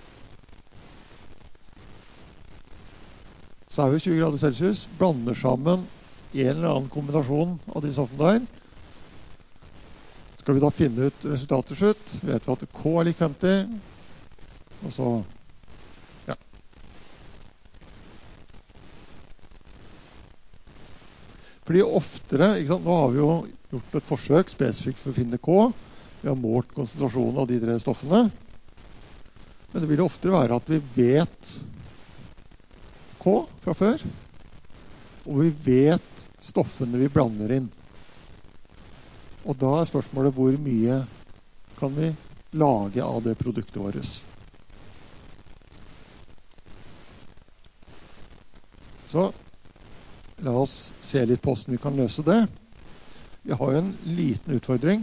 Så er jo 20 grader Celsius, blander sammen en eller annen kombinasjon av de stoffene der. Skal vi da finne ut resultatet til slutt, vet vi at K er lik 50, og så, ja. Fordi oftere, ikke sant, nå har vi jo gjort et forsøk spesifikt for å finne K, vi har målt konsentrasjonen av de tre stoffene, men det vil jo oftere være at vi vet K fra før, og vi vet stoffene vi blander inn. Og da er spørsmålet hvor mye kan vi lage av det produktet vårt. Så la oss se litt på hvordan vi kan løse det. Vi har jo en liten utfordring,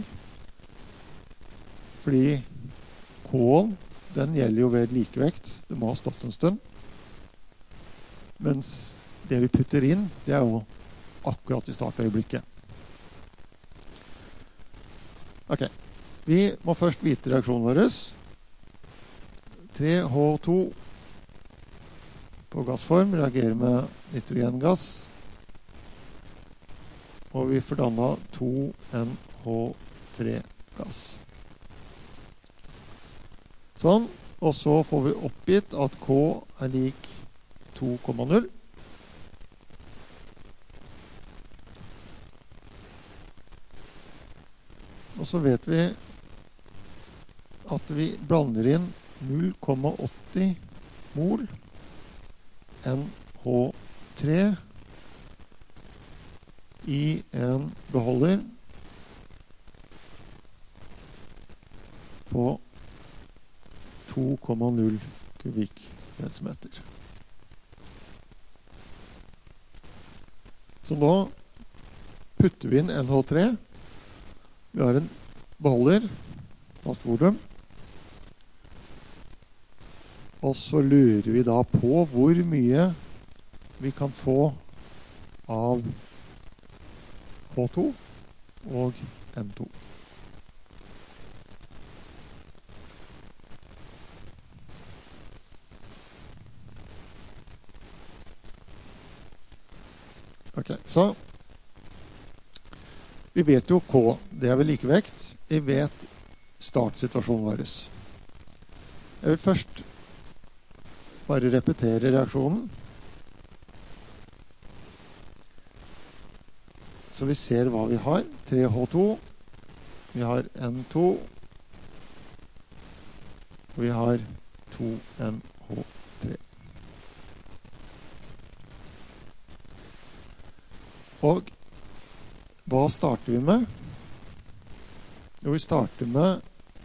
fordi K-en, den gjelder jo ved likevekt. Det må ha stått en stund. Mens det vi putter inn, det er jo akkurat i startøyeblikket. Ok, vi må først vite reaksjonen vår. 3H2 på gassform reagerer med nitrogengass. Og vi får dannet 2NH3-gass. Sånn, og så får vi oppgitt at K er lik 2,0. Og så vet vi at vi blander inn 0,80 mol NH3 i en beholder på 2,0 kubikkdesimeter. Så nå putter vi inn NH3. Vi har en beholder, fast volum. Og så lurer vi da på hvor mye vi kan få av H2 og N2. Ok, så vi vet jo K, det er vel likevekt. Vi vet startsituasjonen vår. Jeg vil først bare repetere reaksjonen. Så vi ser hva vi har. 3H2, vi har N2, og vi har 2NH3. Og hva starter vi med? Jo, vi starter med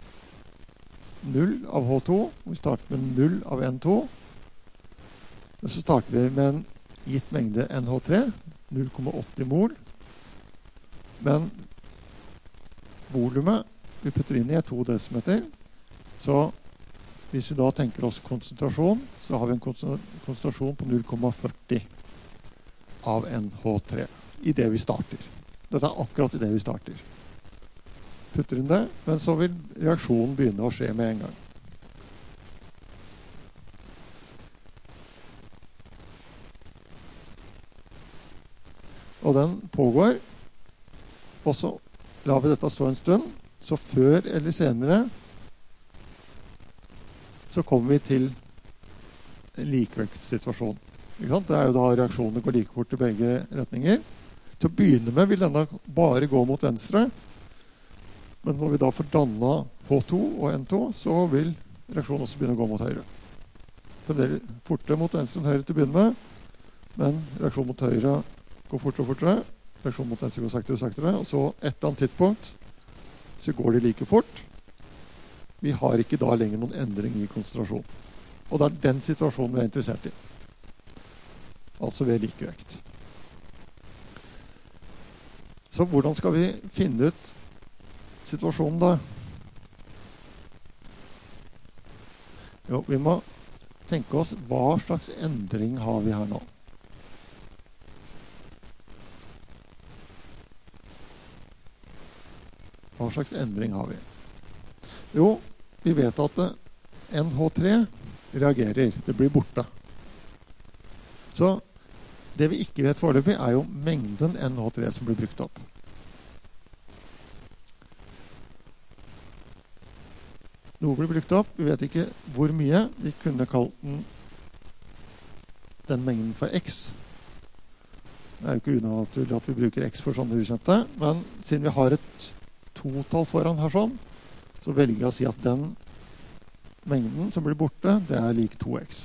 0 av H2, og vi starter med 0 av N2. Og så starter vi med en gitt mengde NH3, 0,80 mol. Men volumet vi putter inn i er 2 desimeter. Så hvis vi da tenker oss konsentrasjon, så har vi en konsentrasjon på 0,40 av NH3 i det vi starter. Dette er akkurat i det vi starter. Putter inn det, men så vil reaksjonen begynne å skje med en gang. Og den pågår, og så lar vi dette stå en stund, så før eller senere så kommer vi til en likevektsituasjon. Ikke sant? Det er jo da reaksjonene går like fort i begge retninger. Til å begynne med vil denne bare gå mot venstre, men når vi da får dannet H2 og N2, så vil reaksjonen også begynne å gå mot høyre. Det blir fortere mot venstre enn høyre til å begynne med, men reaksjonen mot høyre går fortere og fortere. Reaksjon mot venstre går saktere og saktere. Og så et eller annet tidspunkt så går det like fort. Vi har ikke da lenger noen endring i konsentrasjon. Og det er den situasjonen vi er interessert i. Altså ved likevekt. Så hvordan skal vi finne ut situasjonen da? Jo, vi må tenke oss hva slags endring har vi her nå. Hva slags endring har vi? Jo, vi vet at NH3 reagerer. Det blir borte. Så det vi ikke vet foreløpig er jo mengden NH3 som blir brukt opp. Noe blir brukt opp. Vi vet ikke hvor mye. Vi kunne kalt den mengden for X. Det er jo ikke unaturlig at vi bruker X for sånne ukjente. Men siden vi har et totall foran her sånn, så velger jeg å si at den mengden som blir borte, det er lik 2X.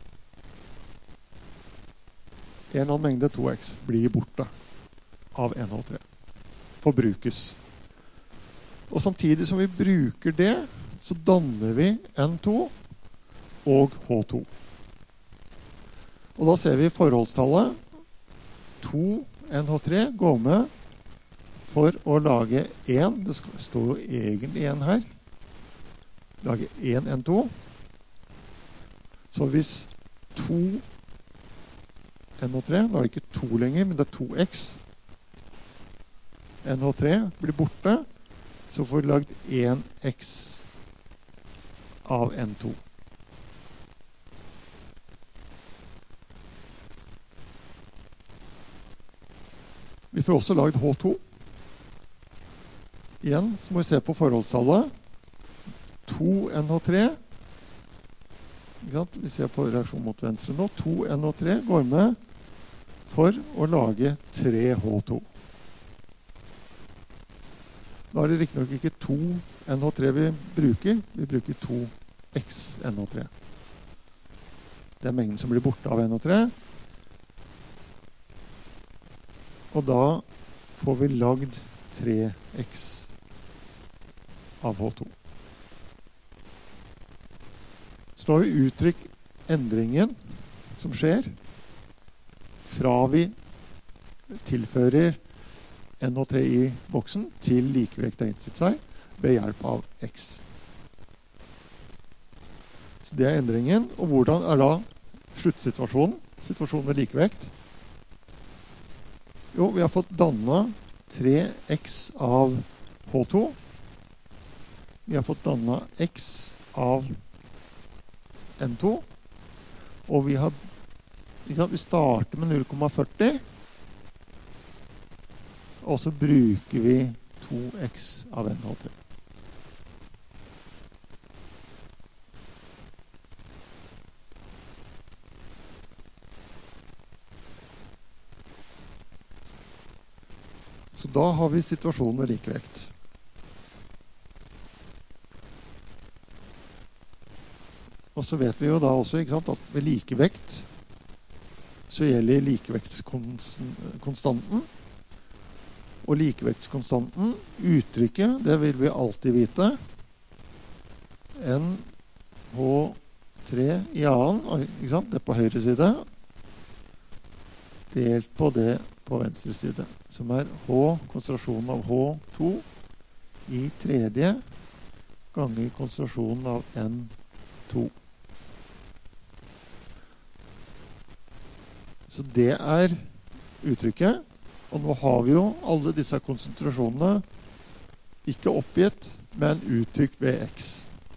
En eller annen mengde 2X blir borte av NH3. Forbrukes. Og samtidig som vi bruker det, så danner vi N2 og H2. Og da ser vi forholdstallet 2 NH3 går med for å lage 1. Det står jo egentlig 1 her. Lage 1 N2. Så hvis 2 NH3, da er det ikke 2 lenger, men det er 2X. NH3 blir borte, så får vi lagd 1X av N2. Vi får også lagd H2. Igjen så må vi se på forholdstallet. 2 NH3. Vi ser på reaksjon mot venstre nå. 2 NH3 går med for å lage 3 H2. Da er det riktignok ikke 2 NH3 vi bruker. Vi bruker 2X NH3. Det er mengden som blir borte av NH3. Og da får vi lagd 3X av H2. Så har vi uttrykt endringen som skjer fra vi tilfører NH3 i boksen til likevekt har innstilt seg ved hjelp av X. Så det er endringen. Og hvordan er da sluttsituasjonen? Situasjonen med likevekt? Jo, vi har fått dannet 3X av H2. Vi har fått dannet X av N2. Og vi starter med 0,40. Og så bruker vi 2X av NH3. Så da har vi situasjonen med likevekt. Og så vet vi jo da også, ikke sant, at ved likevekt så gjelder likevektskonstanten. Og likevektskonstanten, uttrykket, det vil vi alltid vite. NH3 i annen, ikke sant, det på høyre side, delt på det på venstre side, som er H, konsentrasjonen av H2 i tredje ganger konsentrasjonen av N2. Så det er uttrykket. Og nå har vi jo alle disse konsentrasjonene ikke oppgitt, men uttrykt ved X.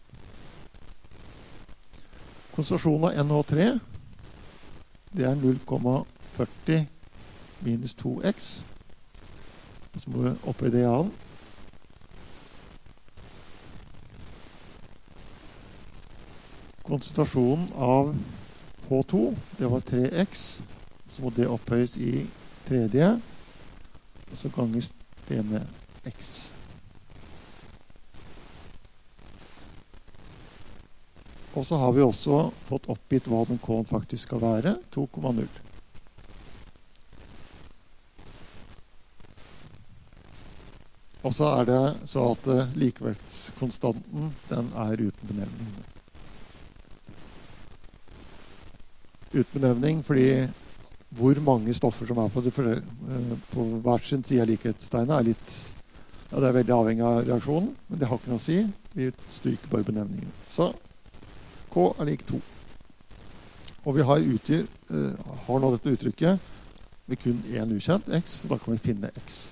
Konsentrasjonen av NH3, det er 0,40 minus 2X. Så må vi opphøye det an. Konsentrasjonen av H2, det var 3X. Så må det opphøyes i tredje. Og så ganges det med X. Og så har vi også fått oppgitt hva den K-en faktisk skal være. 2,0. Og så er det så at likevektskonstanten, den er uten benevning. Uten benevning, fordi hvor mange stoffer som er på hver sin side av likhetstegnet er litt, ja, det er veldig avhengig av reaksjonen, men det har ikke noe å si. Vi stryker bare benevningen. Så K er lik 2. Og vi har nå dette uttrykket med kun en ukjent x, så da kan vi finne x.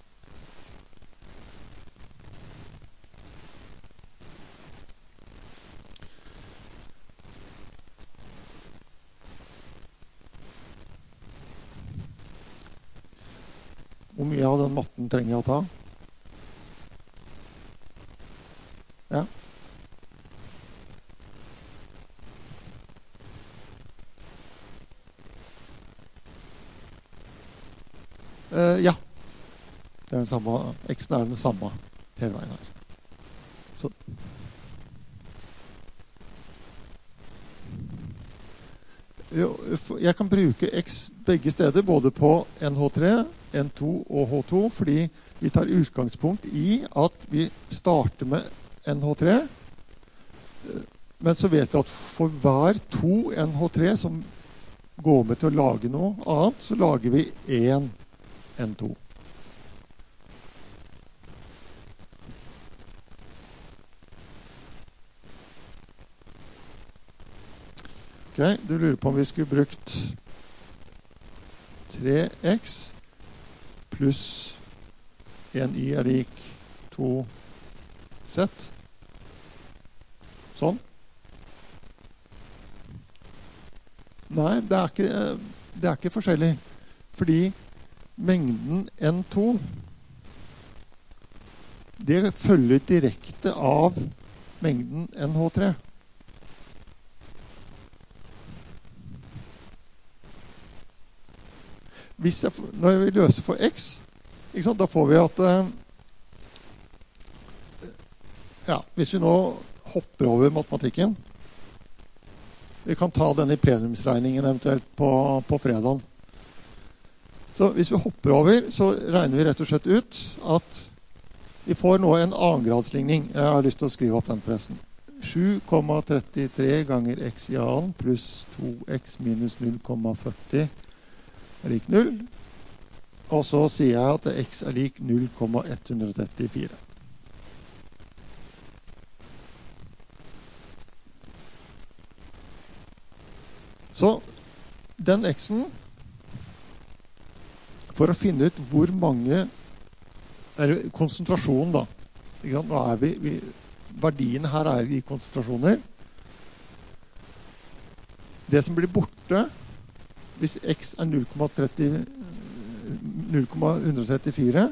Hvor mye av den matten trenger jeg å ta? Ja. Ja. Det er den samme, x-en er den samme hele veien her. Så. Jeg kan bruke x begge steder, både på NH3, N2 og H2, fordi vi tar utgangspunkt i at vi starter med NH3, men så vet vi at for hver 2 NH3 som går med til å lage noe annet, så lager vi 1 N2. Ok, du lurer på om vi skulle brukt 3x pluss 1y er lik 2z. Sånn. Nei, det er ikke forskjellig. Fordi mengden N2, det følger direkte av mengden NH3. Når vi løser for x, ikke sant, da får vi at ja, hvis vi nå hopper over matematikken, vi kan ta denne i plenumsregningen eventuelt på fredagen. Så hvis vi hopper over, så regner vi rett og slett ut at vi får nå en annengradsligning. Jeg har lyst til å skrive opp den forresten. 7,33 ganger x i annen pluss 2x minus 0,40 er lik 0. Og så sier jeg at x er lik 0,134. Så den x-en, for å finne ut hvor mange konsentrasjonen da, nå er verdien her er i konsentrasjoner. Det som blir borte hvis x er 0,134,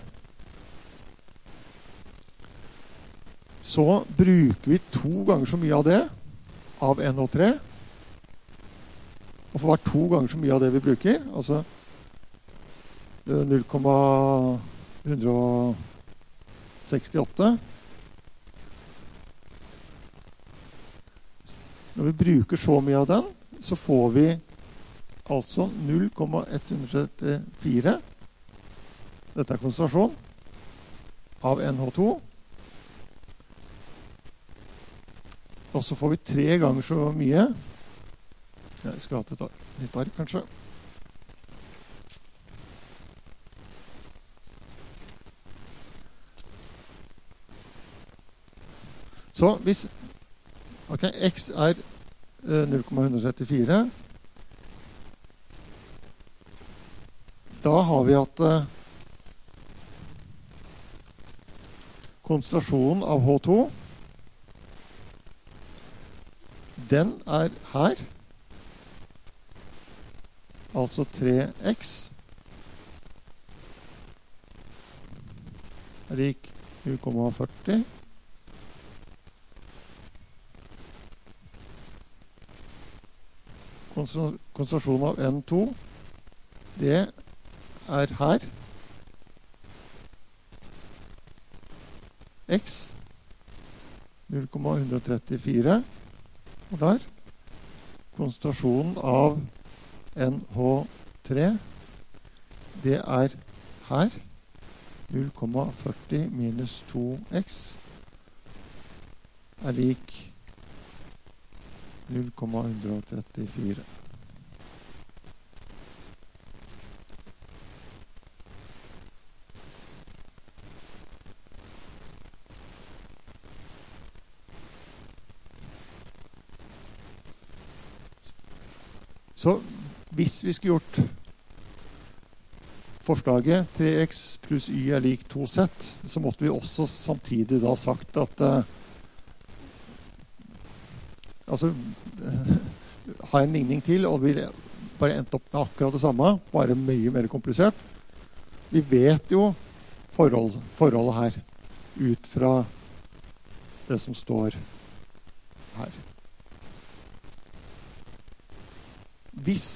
så bruker vi 2 ganger så mye av det av NO3. Og for hver 2 ganger så mye av det vi bruker, altså 0,168. Når vi bruker så mye av den, så får vi altså 0,134. Dette er konsentrasjon av NH2. Og så får vi 3 ganger så mye. Jeg skal ha et nytt ark, kanskje. Så hvis x er 0,134, da har vi at konsentrasjonen av H2, den er her, altså 3x er lik 0,40. Konsentrasjonen av N2, det er her. X 0,134. Og der. Konsentrasjonen av NH3, det er her. 0,40 minus 2x er lik 0,134. Så hvis vi skulle gjort forslaget 3x pluss y er lik 2z, så måtte vi også samtidig da sagt at ha en ligning til, og vi bare endte opp med akkurat det samme, bare mye mer komplisert. Vi vet jo forholdet her, ut fra det som står her. Hvis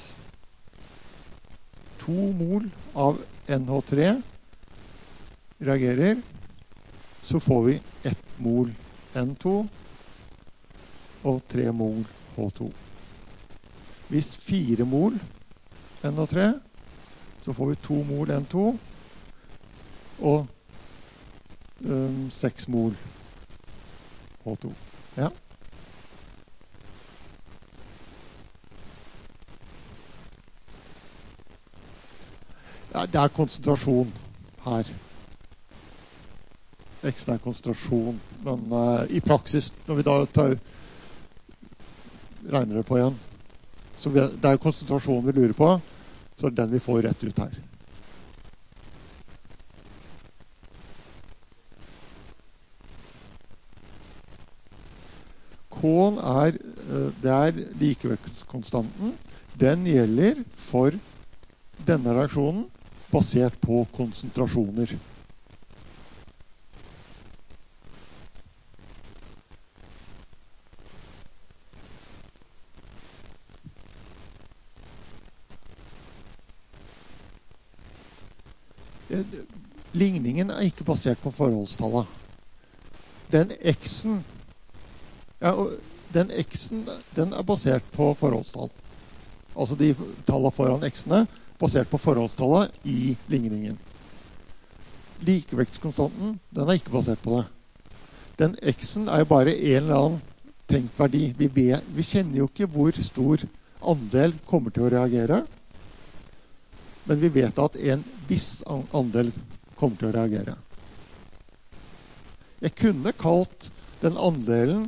2 mol av NH3 reagerer, så får vi 1 mol N2 og 3 mol H2. Hvis 4 mol NH3, så får vi 2 mol N2 og 6 mol H2. Ja. Ja, det er konsentrasjon her. X er konsentrasjon, men i praksis, når vi da regner det på igjen, så det er jo konsentrasjonen vi lurer på, så er det den vi får rett ut her. K-en det er likevektskonstanten. Den gjelder for denne reaksjonen basert på konsentrasjoner. Ligningen er ikke basert på forholdstallet. Den x-en den er basert på forholdstall. Altså de tallene foran x-ene basert på forholdstallet i ligningen. Likevektskonstanten, den er ikke basert på det. Den x-en er jo bare en eller annen tenkt verdi. Vi kjenner jo ikke hvor stor andel kommer til å reagere, men vi vet at en viss andel kommer til å reagere. Jeg kunne kalt den andelen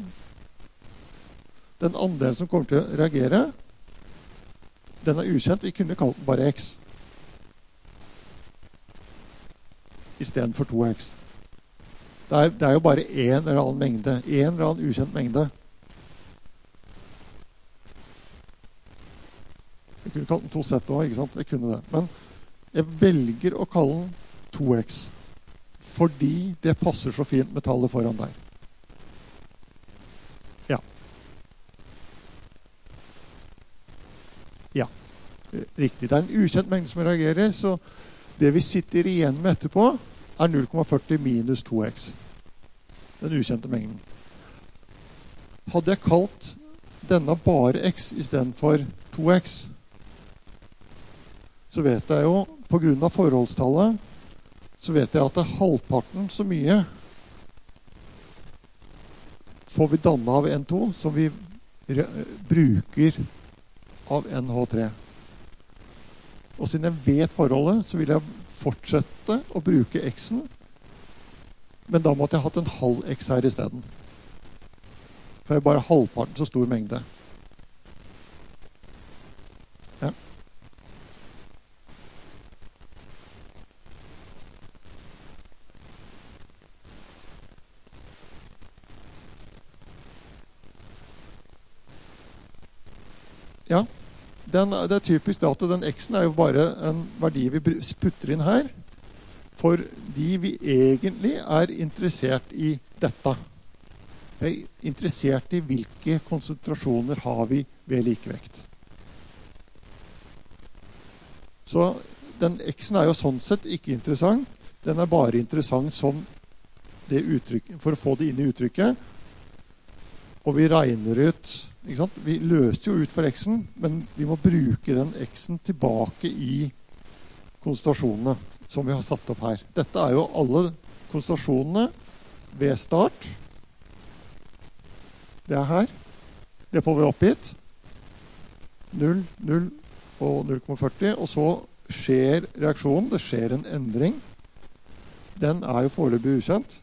som kommer til å reagere, den er ukjent. Vi kunne kalt den bare x. I stedet for 2x. Det er jo bare en eller annen mengde. En eller annen ukjent mengde. Jeg kunne kalt den 2z også, ikke sant? Jeg kunne det. Men jeg velger å kalle den 2x. Fordi det passer så fint med tallet foran der. Ja, riktig. Det er en ukjent mengde som reagerer, så det vi sitter igjen med etterpå er 0,40 minus 2x. Den ukjente mengden. Hadde jeg kalt denne bare x i stedet for 2x, så vet jeg jo, på grunn av forholdstallet, så vet jeg at det er halvparten så mye får vi dannet av N2 som vi bruker av NH3. Og siden jeg vet forholdet, så vil jeg fortsette å bruke x-en, men da måtte jeg hatt en halv x her i stedet. For jeg er bare halvparten så stor mengde. Ja. Ja. Det er typisk at den x-en er jo bare en verdi vi putter inn her, fordi vi egentlig er interessert i dette. Vi er interessert i hvilke konsentrasjoner har vi ved likevekt. Så den x-en er jo sånn sett ikke interessant. Den er bare interessant som det uttrykket, for å få det inn i uttrykket. Og vi regner ut, ikke sant? Vi løste jo ut for x-en, men vi må bruke den x-en tilbake i konsentrasjonene. som vi har satt opp her. Dette jo alle konsentrasjonene ved start. Det her. Det får vi oppgitt. 0, 0 og 0,40. Og så skjer reaksjonen. Det skjer en endring. Den jo foreløpig ukjent.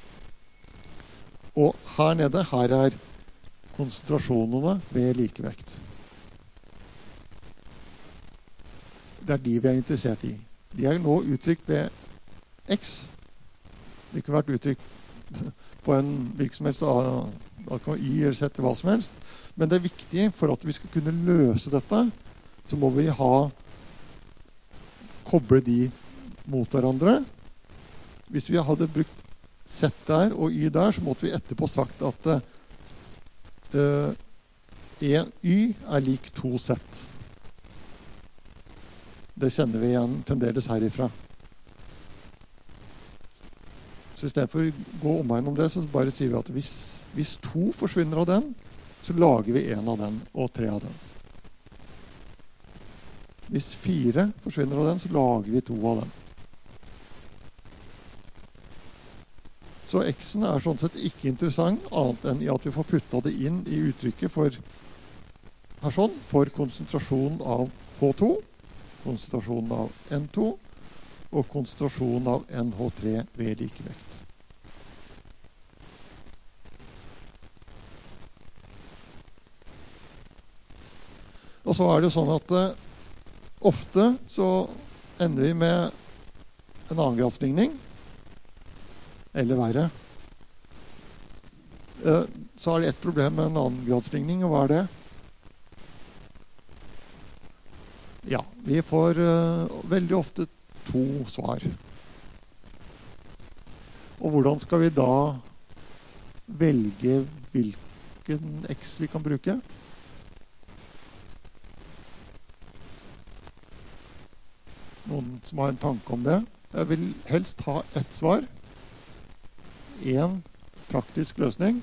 Og her nede, her konsentrasjonene ved likevekt. Det de vi interessert i. De nå uttrykt ved X. Det kunne vært uttrykt på en virksomhet, da kan Y eller Z hva som helst. Men det viktig for at vi skal kunne løse dette, så må vi koble de mot hverandre. Hvis vi hadde brukt Z der og Y der, så måtte vi etterpå sagt at Y lik 2Z. Det kjenner vi igjen fremdeles herifra. Så i stedet for å gå omveien om det, så bare sier vi at hvis 2 forsvinner av den, så lager vi 1 av den og 3 av den. Hvis 4 forsvinner av den, så lager vi 2 av den. Så X-en sånn sett ikke interessant, annet enn i at vi får puttet det inn i uttrykket for konsentrasjonen av H2, konsentrasjonen av N2 og konsentrasjonen av NH3 ved likevekt. Og så det sånn at ofte så ender vi med en annen gradsligning, eller verre. Så det et problem med en annen gradsligning, og hva det? Ja, vi får veldig ofte 2 svar. Og hvordan skal vi da velge hvilken X vi kan bruke? Noen som har en tanke om det? Jeg vil helst ha ett svar. En praktisk løsning.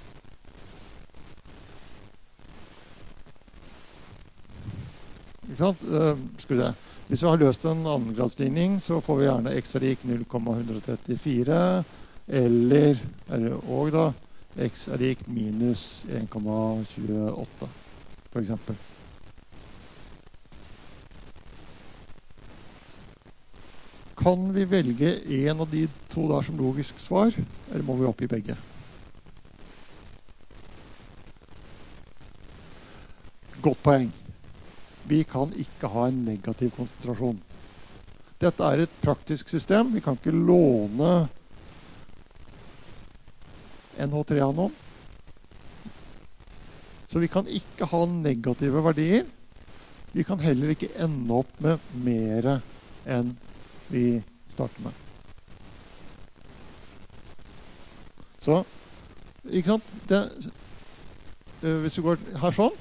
Ikke sant? Skal vi se. Hvis vi har løst en annengradsligning, så får vi gjerne x lik 0,134, eller og da x lik minus 1,28, for eksempel. Kan vi velge en av de 2 der som logisk svar, eller må vi oppgi begge? Godt poeng. Vi kan ikke ha en negativ konsentrasjon. Dette et praktisk system. Vi kan ikke låne NH3 av noen. Så vi kan ikke ha negative verdier. Vi kan heller ikke ende opp med mer enn vi starter med. Så, ikke sant? Hvis vi går her sånn,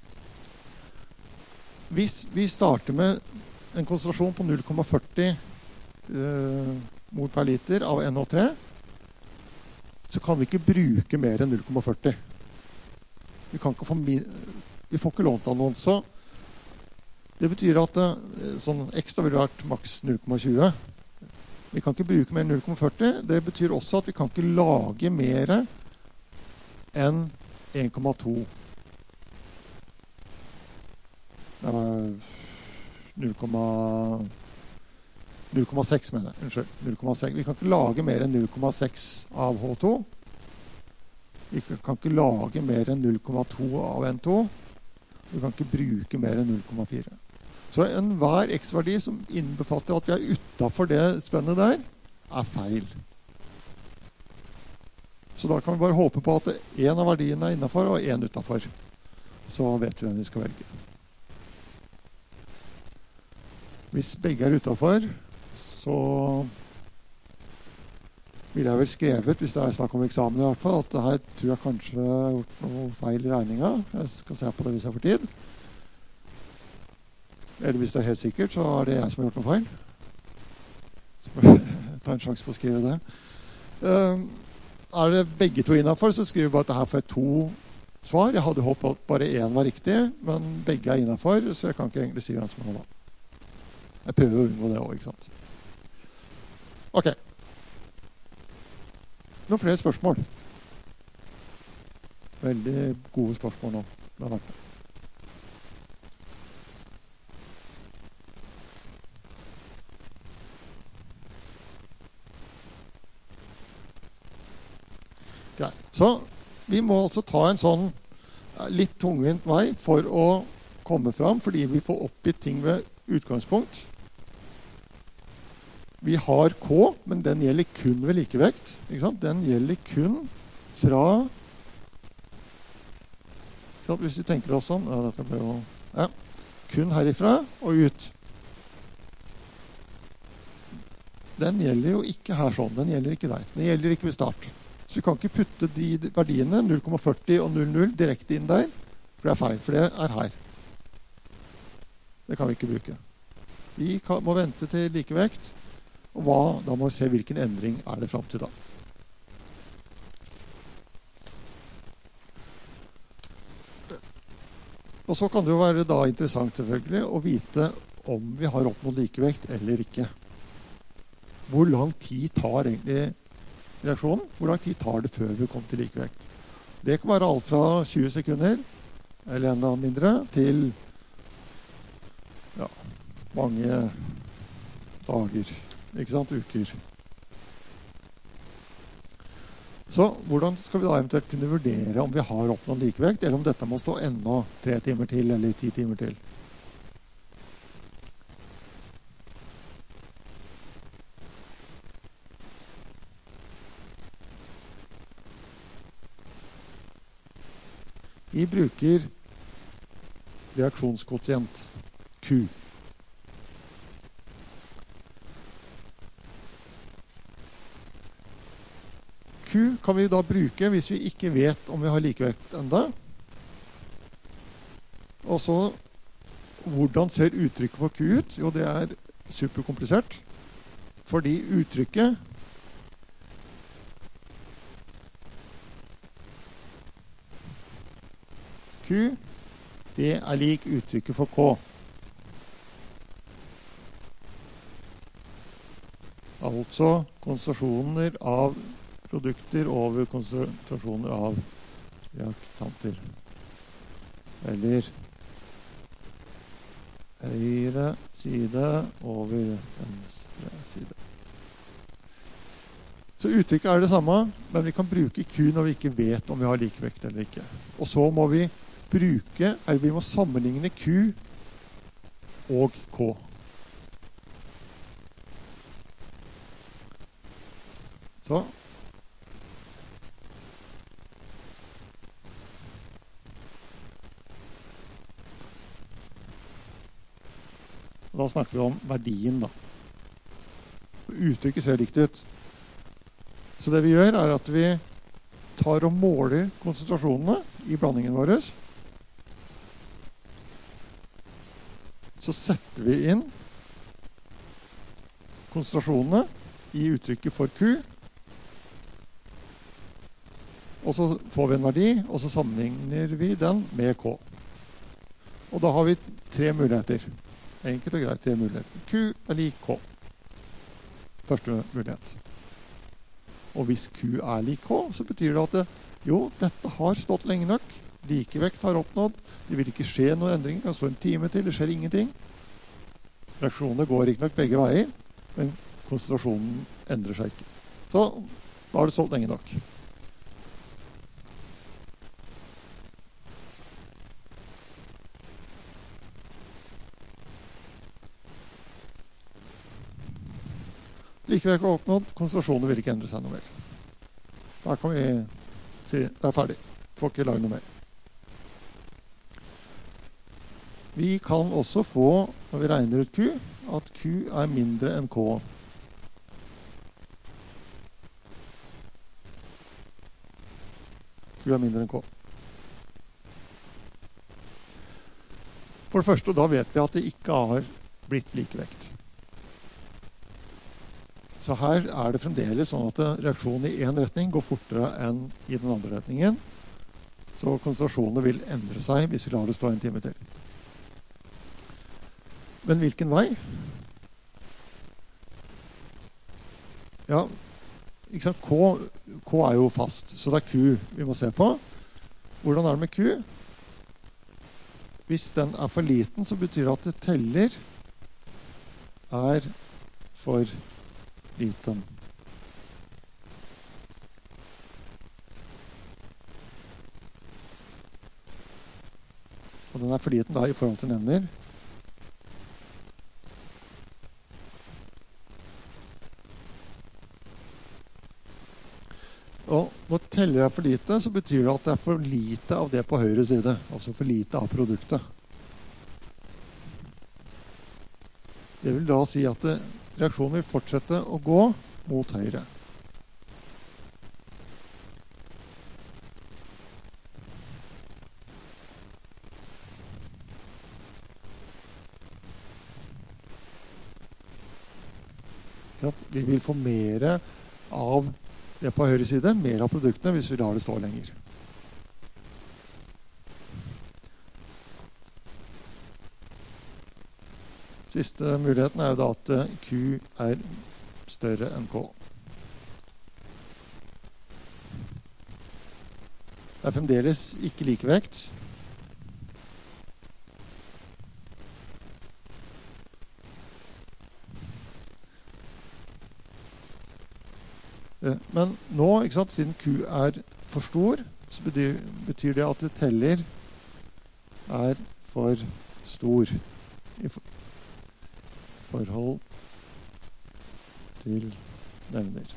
hvis vi starter med en konsentrasjon på 0,40 mol per liter av NO3, så kan vi ikke bruke mer enn 0,40. Vi får ikke lånt av noen. Så det betyr at sånn ekstra ville vært maks 0,20. Vi kan ikke bruke mer enn 0,40. Det betyr også at vi kan ikke lage mer enn 1,2. Det var 0,6 mener jeg. Unnskyld. 0,6. Vi kan ikke lage mer enn 0,6 av H2. Vi kan ikke lage mer enn 0,2 av N2. Vi kan ikke bruke mer enn 0,4. Så enhver x-verdi som innbefatter at vi utenfor det spennet der, feil. Så da kan vi bare håpe på at en av verdiene innenfor og en utenfor. Så vet vi hvem vi skal velge. Hvis begge utenfor, så vil jeg vel skrevet, hvis det snakk om eksamen i hvert fall, at her tror jeg kanskje jeg har gjort noe feil i regninga. Jeg skal se på det hvis jeg får tid. Eller hvis det helt sikkert, så det jeg som har gjort noe feil. Så bare ta en sjanse for å skrive det. Det begge 2 innenfor, så skriver vi bare at her får jeg 2 svar. Jeg hadde håpet at bare 1 var riktig, men begge innenfor, så jeg kan ikke egentlig si hvem som har da. Jeg prøver å unngå det også, ikke sant? Ok. Noen flere spørsmål? Veldig gode spørsmål nå. Det har vært det. Greit. Så vi må altså ta en sånn litt tungvint vei for å komme fram, fordi vi får oppgitt ting ved utgangspunkt. Vi har K, men den gjelder kun ved likevekt. Ikke sant? Den gjelder kun fra... Hvis vi tenker oss sånn... Ja, dette ble jo... Ja. Kun herifra og ut. Den gjelder jo ikke her sånn. Den gjelder ikke der. Den gjelder ikke ved start. Så vi kan ikke putte de verdiene 0,40 og 0,0 direkte inn der, for det er feil, for det er her. Det kan vi ikke bruke. Vi må vente til likevekt, og da må vi se hvilken endring er det frem til da. Og så kan det jo være da interessant selvfølgelig å vite om vi har oppnådd likevekt eller ikke. Hvor lang tid tar egentlig reaksjonen? Hvor lang tid tar det før vi kommer til likevekt? Det kan være alt fra 20 sekunder, eller enda mindre, til mange dager, ikke sant? Uker. Så hvordan skal vi da eventuelt kunne vurdere om vi har oppnådd likevekt, eller om dette må stå enda 3 timer til, eller 10 timer til? Vi bruker reaksjonskvotient Q. Q kan vi da bruke hvis vi ikke vet om vi har likevekt enda. Og så, hvordan ser uttrykket for Q ut? Jo, det er superkomplisert. Fordi uttrykket Q, det er lik uttrykket for K. Altså konsentrasjoner av produkter over konsentrasjoner av reaktanter. Eller høyre side over venstre side. Så uttrykket er det samme, men vi kan bruke Q når vi ikke vet om vi har likevekt eller ikke. Og så må vi vi må sammenligne Q og K. Så. Da snakker vi om verdien da. Uttrykket ser likt ut. Så det vi gjør er at vi tar og måler konsentrasjonene i blandingen vår. Så setter vi inn konsentrasjonene i uttrykket for Q. Og så får vi en verdi, og så sammenligner vi den med K. Og da har vi 3 muligheter. Enkelt og greit 3 muligheter. Q er lik K. Første mulighet. Og hvis Q er lik K, så betyr det at dette har stått lenge nok. Likevekt har oppnådd. Det vil ikke skje noen endringer. Det kan stå en time til, det skjer ingenting. Reaksjonene går ikke nok begge veier, men konsentrasjonen endrer seg ikke. Så da har det stått lenge nok. Likevekt har oppnådd, konsentrasjonen vil ikke endre seg noe mer. Da kan vi si, det er ferdig. Får ikke lage noe mer. Vi kan også få, når vi regner ut Q, at Q er mindre enn K. Q er mindre enn K. For det første, da vet vi at det ikke har blitt likevekt. Så her er det fremdeles sånn at reaksjonen i en retning går fortere enn i den andre retningen. Så konsentrasjonene vil endre seg hvis vi lar det stå en time til. Men hvilken vei? Ja, ikke sant? K er jo fast, så det er Q vi må se på. Hvordan er det med Q? Hvis den er for liten, så betyr det at det teller er for liten. Og den er for liten da i forhold til nevner. Og når teller er for lite, så betyr det at det er for lite av det på høyre side. Altså for lite av produktet. Det vil da si at reaksjonen vil fortsette å gå mot høyre. Vi vil få mer av det på høyre side, mer av produktene hvis vi lar det stå lenger. Siste muligheten er jo da at Q er større enn K. Det er fremdeles ikke likevekt. Men nå, ikke sant, siden Q er for stor, så betyr det at det teller er for stor i forhold til nevner.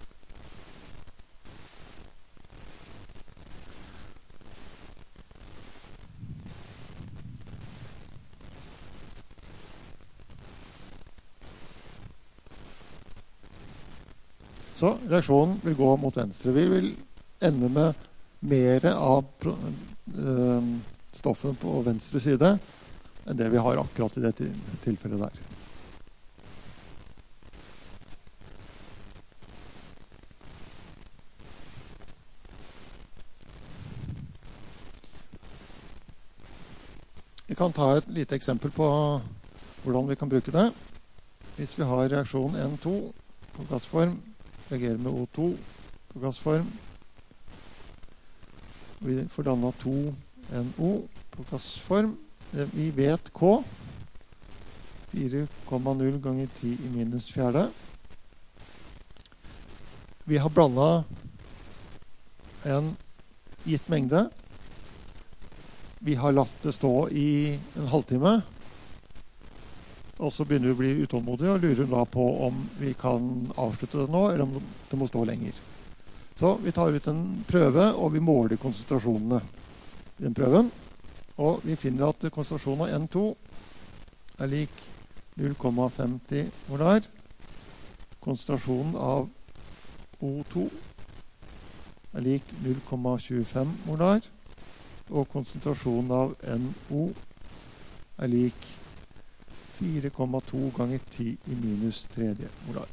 Så reaksjonen vil gå mot venstre. Vi vil ende med mer av stoffet på venstre side enn det vi har akkurat i det tilfellet der. Vi kan ta et lite eksempel på hvordan vi kan bruke det. Hvis vi har reaksjon N2 på gassform, reagerer med O2 på gassform. Vi får dannet 2NO på gassform. Vi vet K. 4,0 ganger 10 i minus fjerde. Vi har blandet en gitt mengde. Vi har latt det stå i en halvtime. Og så begynner vi å bli utålmodige og lurer da på om vi kan avslutte det nå, eller om det må stå lenger. Så vi tar ut en prøve, og vi måler konsentrasjonene i den prøven. Og vi finner at konsentrasjonen av N2 er lik 0,50 molar. Konsentrasjonen av O2 er lik 0,25 molar. Og konsentrasjonen av NO er lik 4,2 ganger 10 i minus tredje molar.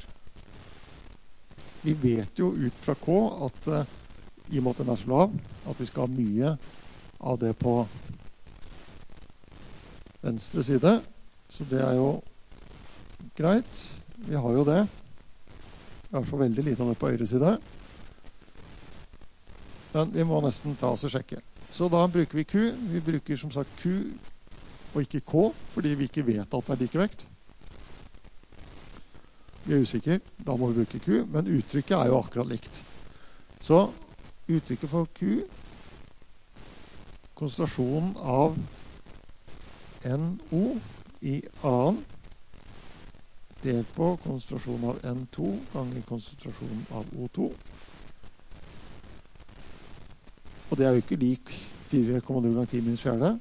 Vi vet jo ut fra K at i og med at den er så lav, at vi skal ha mye av det på venstre side. Så det er jo greit. Vi har jo det. Vi har så veldig lite av det på høyre side. Men vi må nesten ta oss og sjekke. Så da bruker vi Q. Vi bruker som sagt Q og ikke K, fordi vi ikke vet at det er likevekt. Vi er usikre, da må vi bruke Q, men uttrykket er jo akkurat likt. Så uttrykket for Q, konsentrasjonen av NO i annen, delt på konsentrasjonen av N2 ganger konsentrasjonen av O2. Og det er jo ikke lik 4,0 ganger 10 minus fjerde.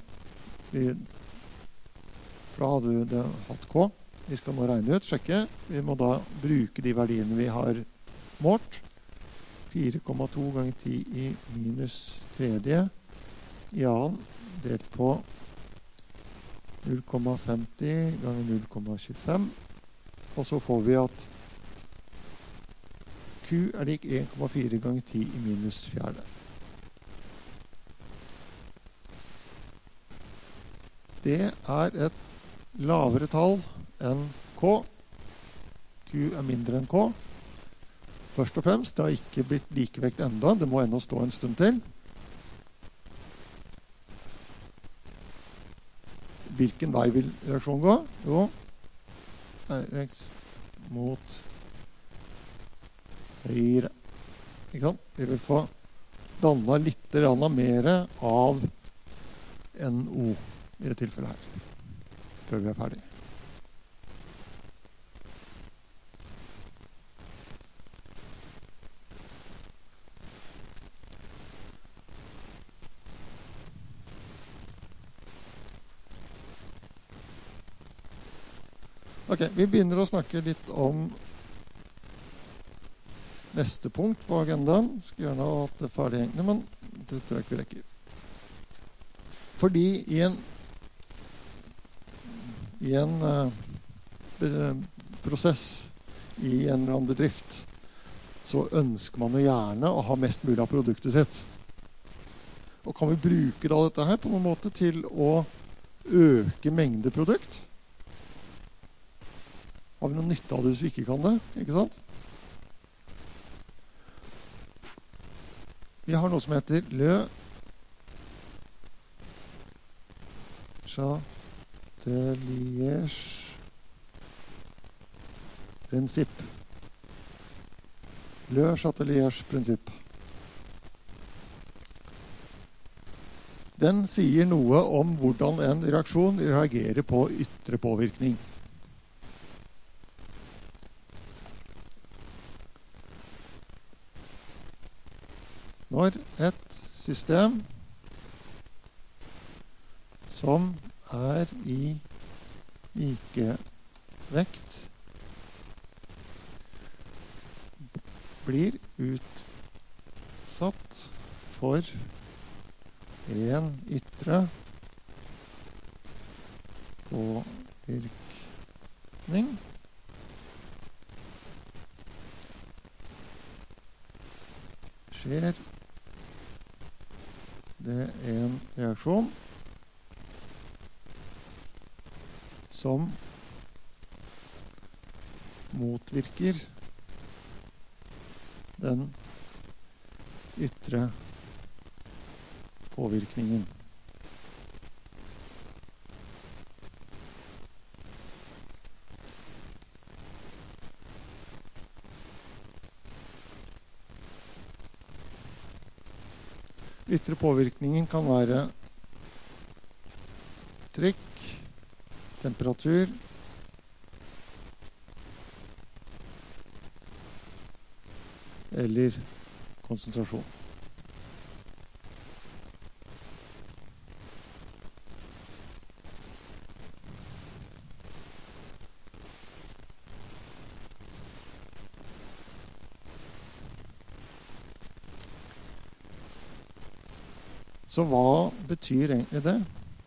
For da hadde vi hatt K. Vi skal nå regne ut, sjekke. Vi må da bruke de verdiene vi har målt. 4,2 ganger 10 i minus tredje i annen, delt på 0,50 ganger 0,25. Og så får vi at Q er lik 1,4 ganger 10 i minus fjerde. Det er et lavere tall enn K. Q er mindre enn K. Først og fremst, det har ikke blitt likevekt enda. Det må enda stå en stund til. Hvilken vei vil reaksjonen gå? Jo, RX mot høyre. Ikke sant? Vi vil få dannet litt mer av NO i det tilfellet her, før vi er ferdig. Ok, vi begynner å snakke litt om neste punkt på agendaen. Skal gjerne ha hatt det ferdig egentlig, men det tror jeg ikke vi rekker. Fordi i en prosess i en eller annen bedrift, så ønsker man jo gjerne å ha mest mulig av produktet sitt. Og kan vi bruke da dette her på noen måte til å øke mengde produkt? Har vi noen nytte av det hvis vi ikke kan det? Ikke sant? Vi har noe som heter Le Chateliers prinsipp. Le Chateliers prinsipp. Den sier noe om hvordan en reaksjon reagerer på ytre påvirkning. Når et system som er i likevekt blir utsatt for en ytre påvirkning, skjer det en reaksjon som motvirker den ytre påvirkningen. Ytre påvirkningen kan være trykk, temperatur, eller konsentrasjon. Så hva betyr egentlig det?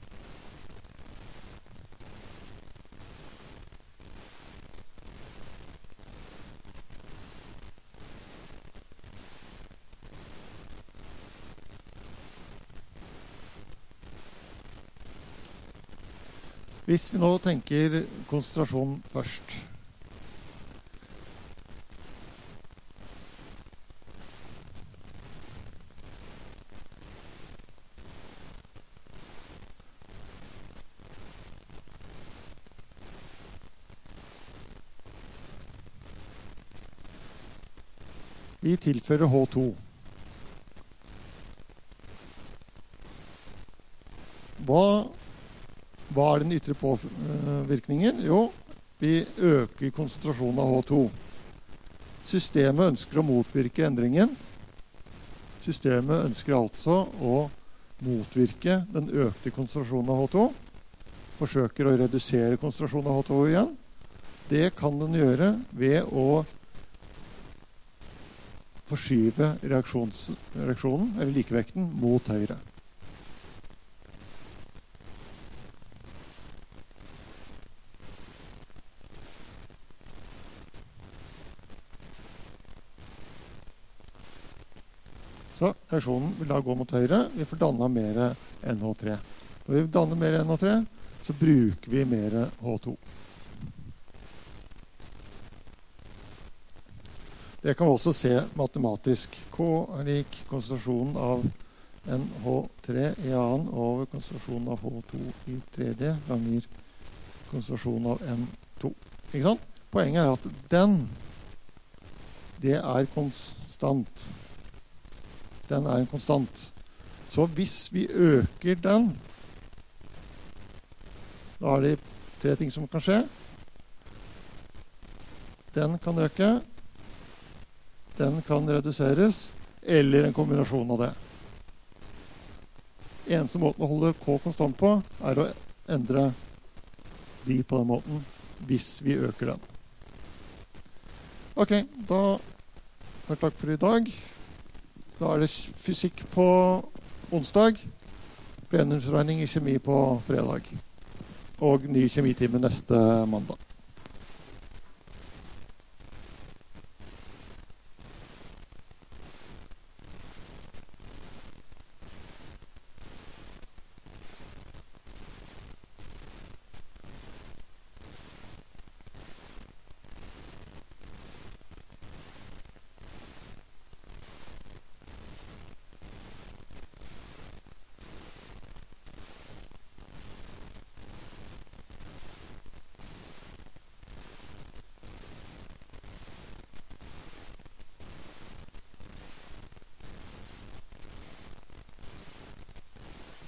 Hvis vi nå tenker konsentrasjon først. Vi tilfører H2. Hva er den ytre påvirkningen? Jo, vi øker konsentrasjonen av H2. Systemet ønsker å motvirke endringen. Systemet ønsker altså å motvirke den økte konsentrasjonen av H2. Forsøker å redusere konsentrasjonen av H2 igjen. Det kan den gjøre ved å forskyve reaksjonen, eller likevekten, mot høyre. Så reaksjonen vil da gå mot høyre. Vi får dannet mer NH3. Når vi danner mer NH3, så bruker vi mer H2. Det kan vi også se matematisk. K er lik konsentrasjonen av NH3 i annen over konsentrasjonen av H2 i tredje ganger konsentrasjonen av N2. Ikke sant? Poenget er at det er konstant. Den er en konstant. Så hvis vi øker den, da er det 3 ting som kan skje. Den kan øke, den kan reduseres, eller en kombinasjon av det. Eneste måten å holde K konstant på er å endre de på den måten, hvis vi øker den. Ok, da er det takk for i dag. Da er det fysikk på onsdag, plenumsregning i kjemi på fredag, og ny kjemitime neste mandag.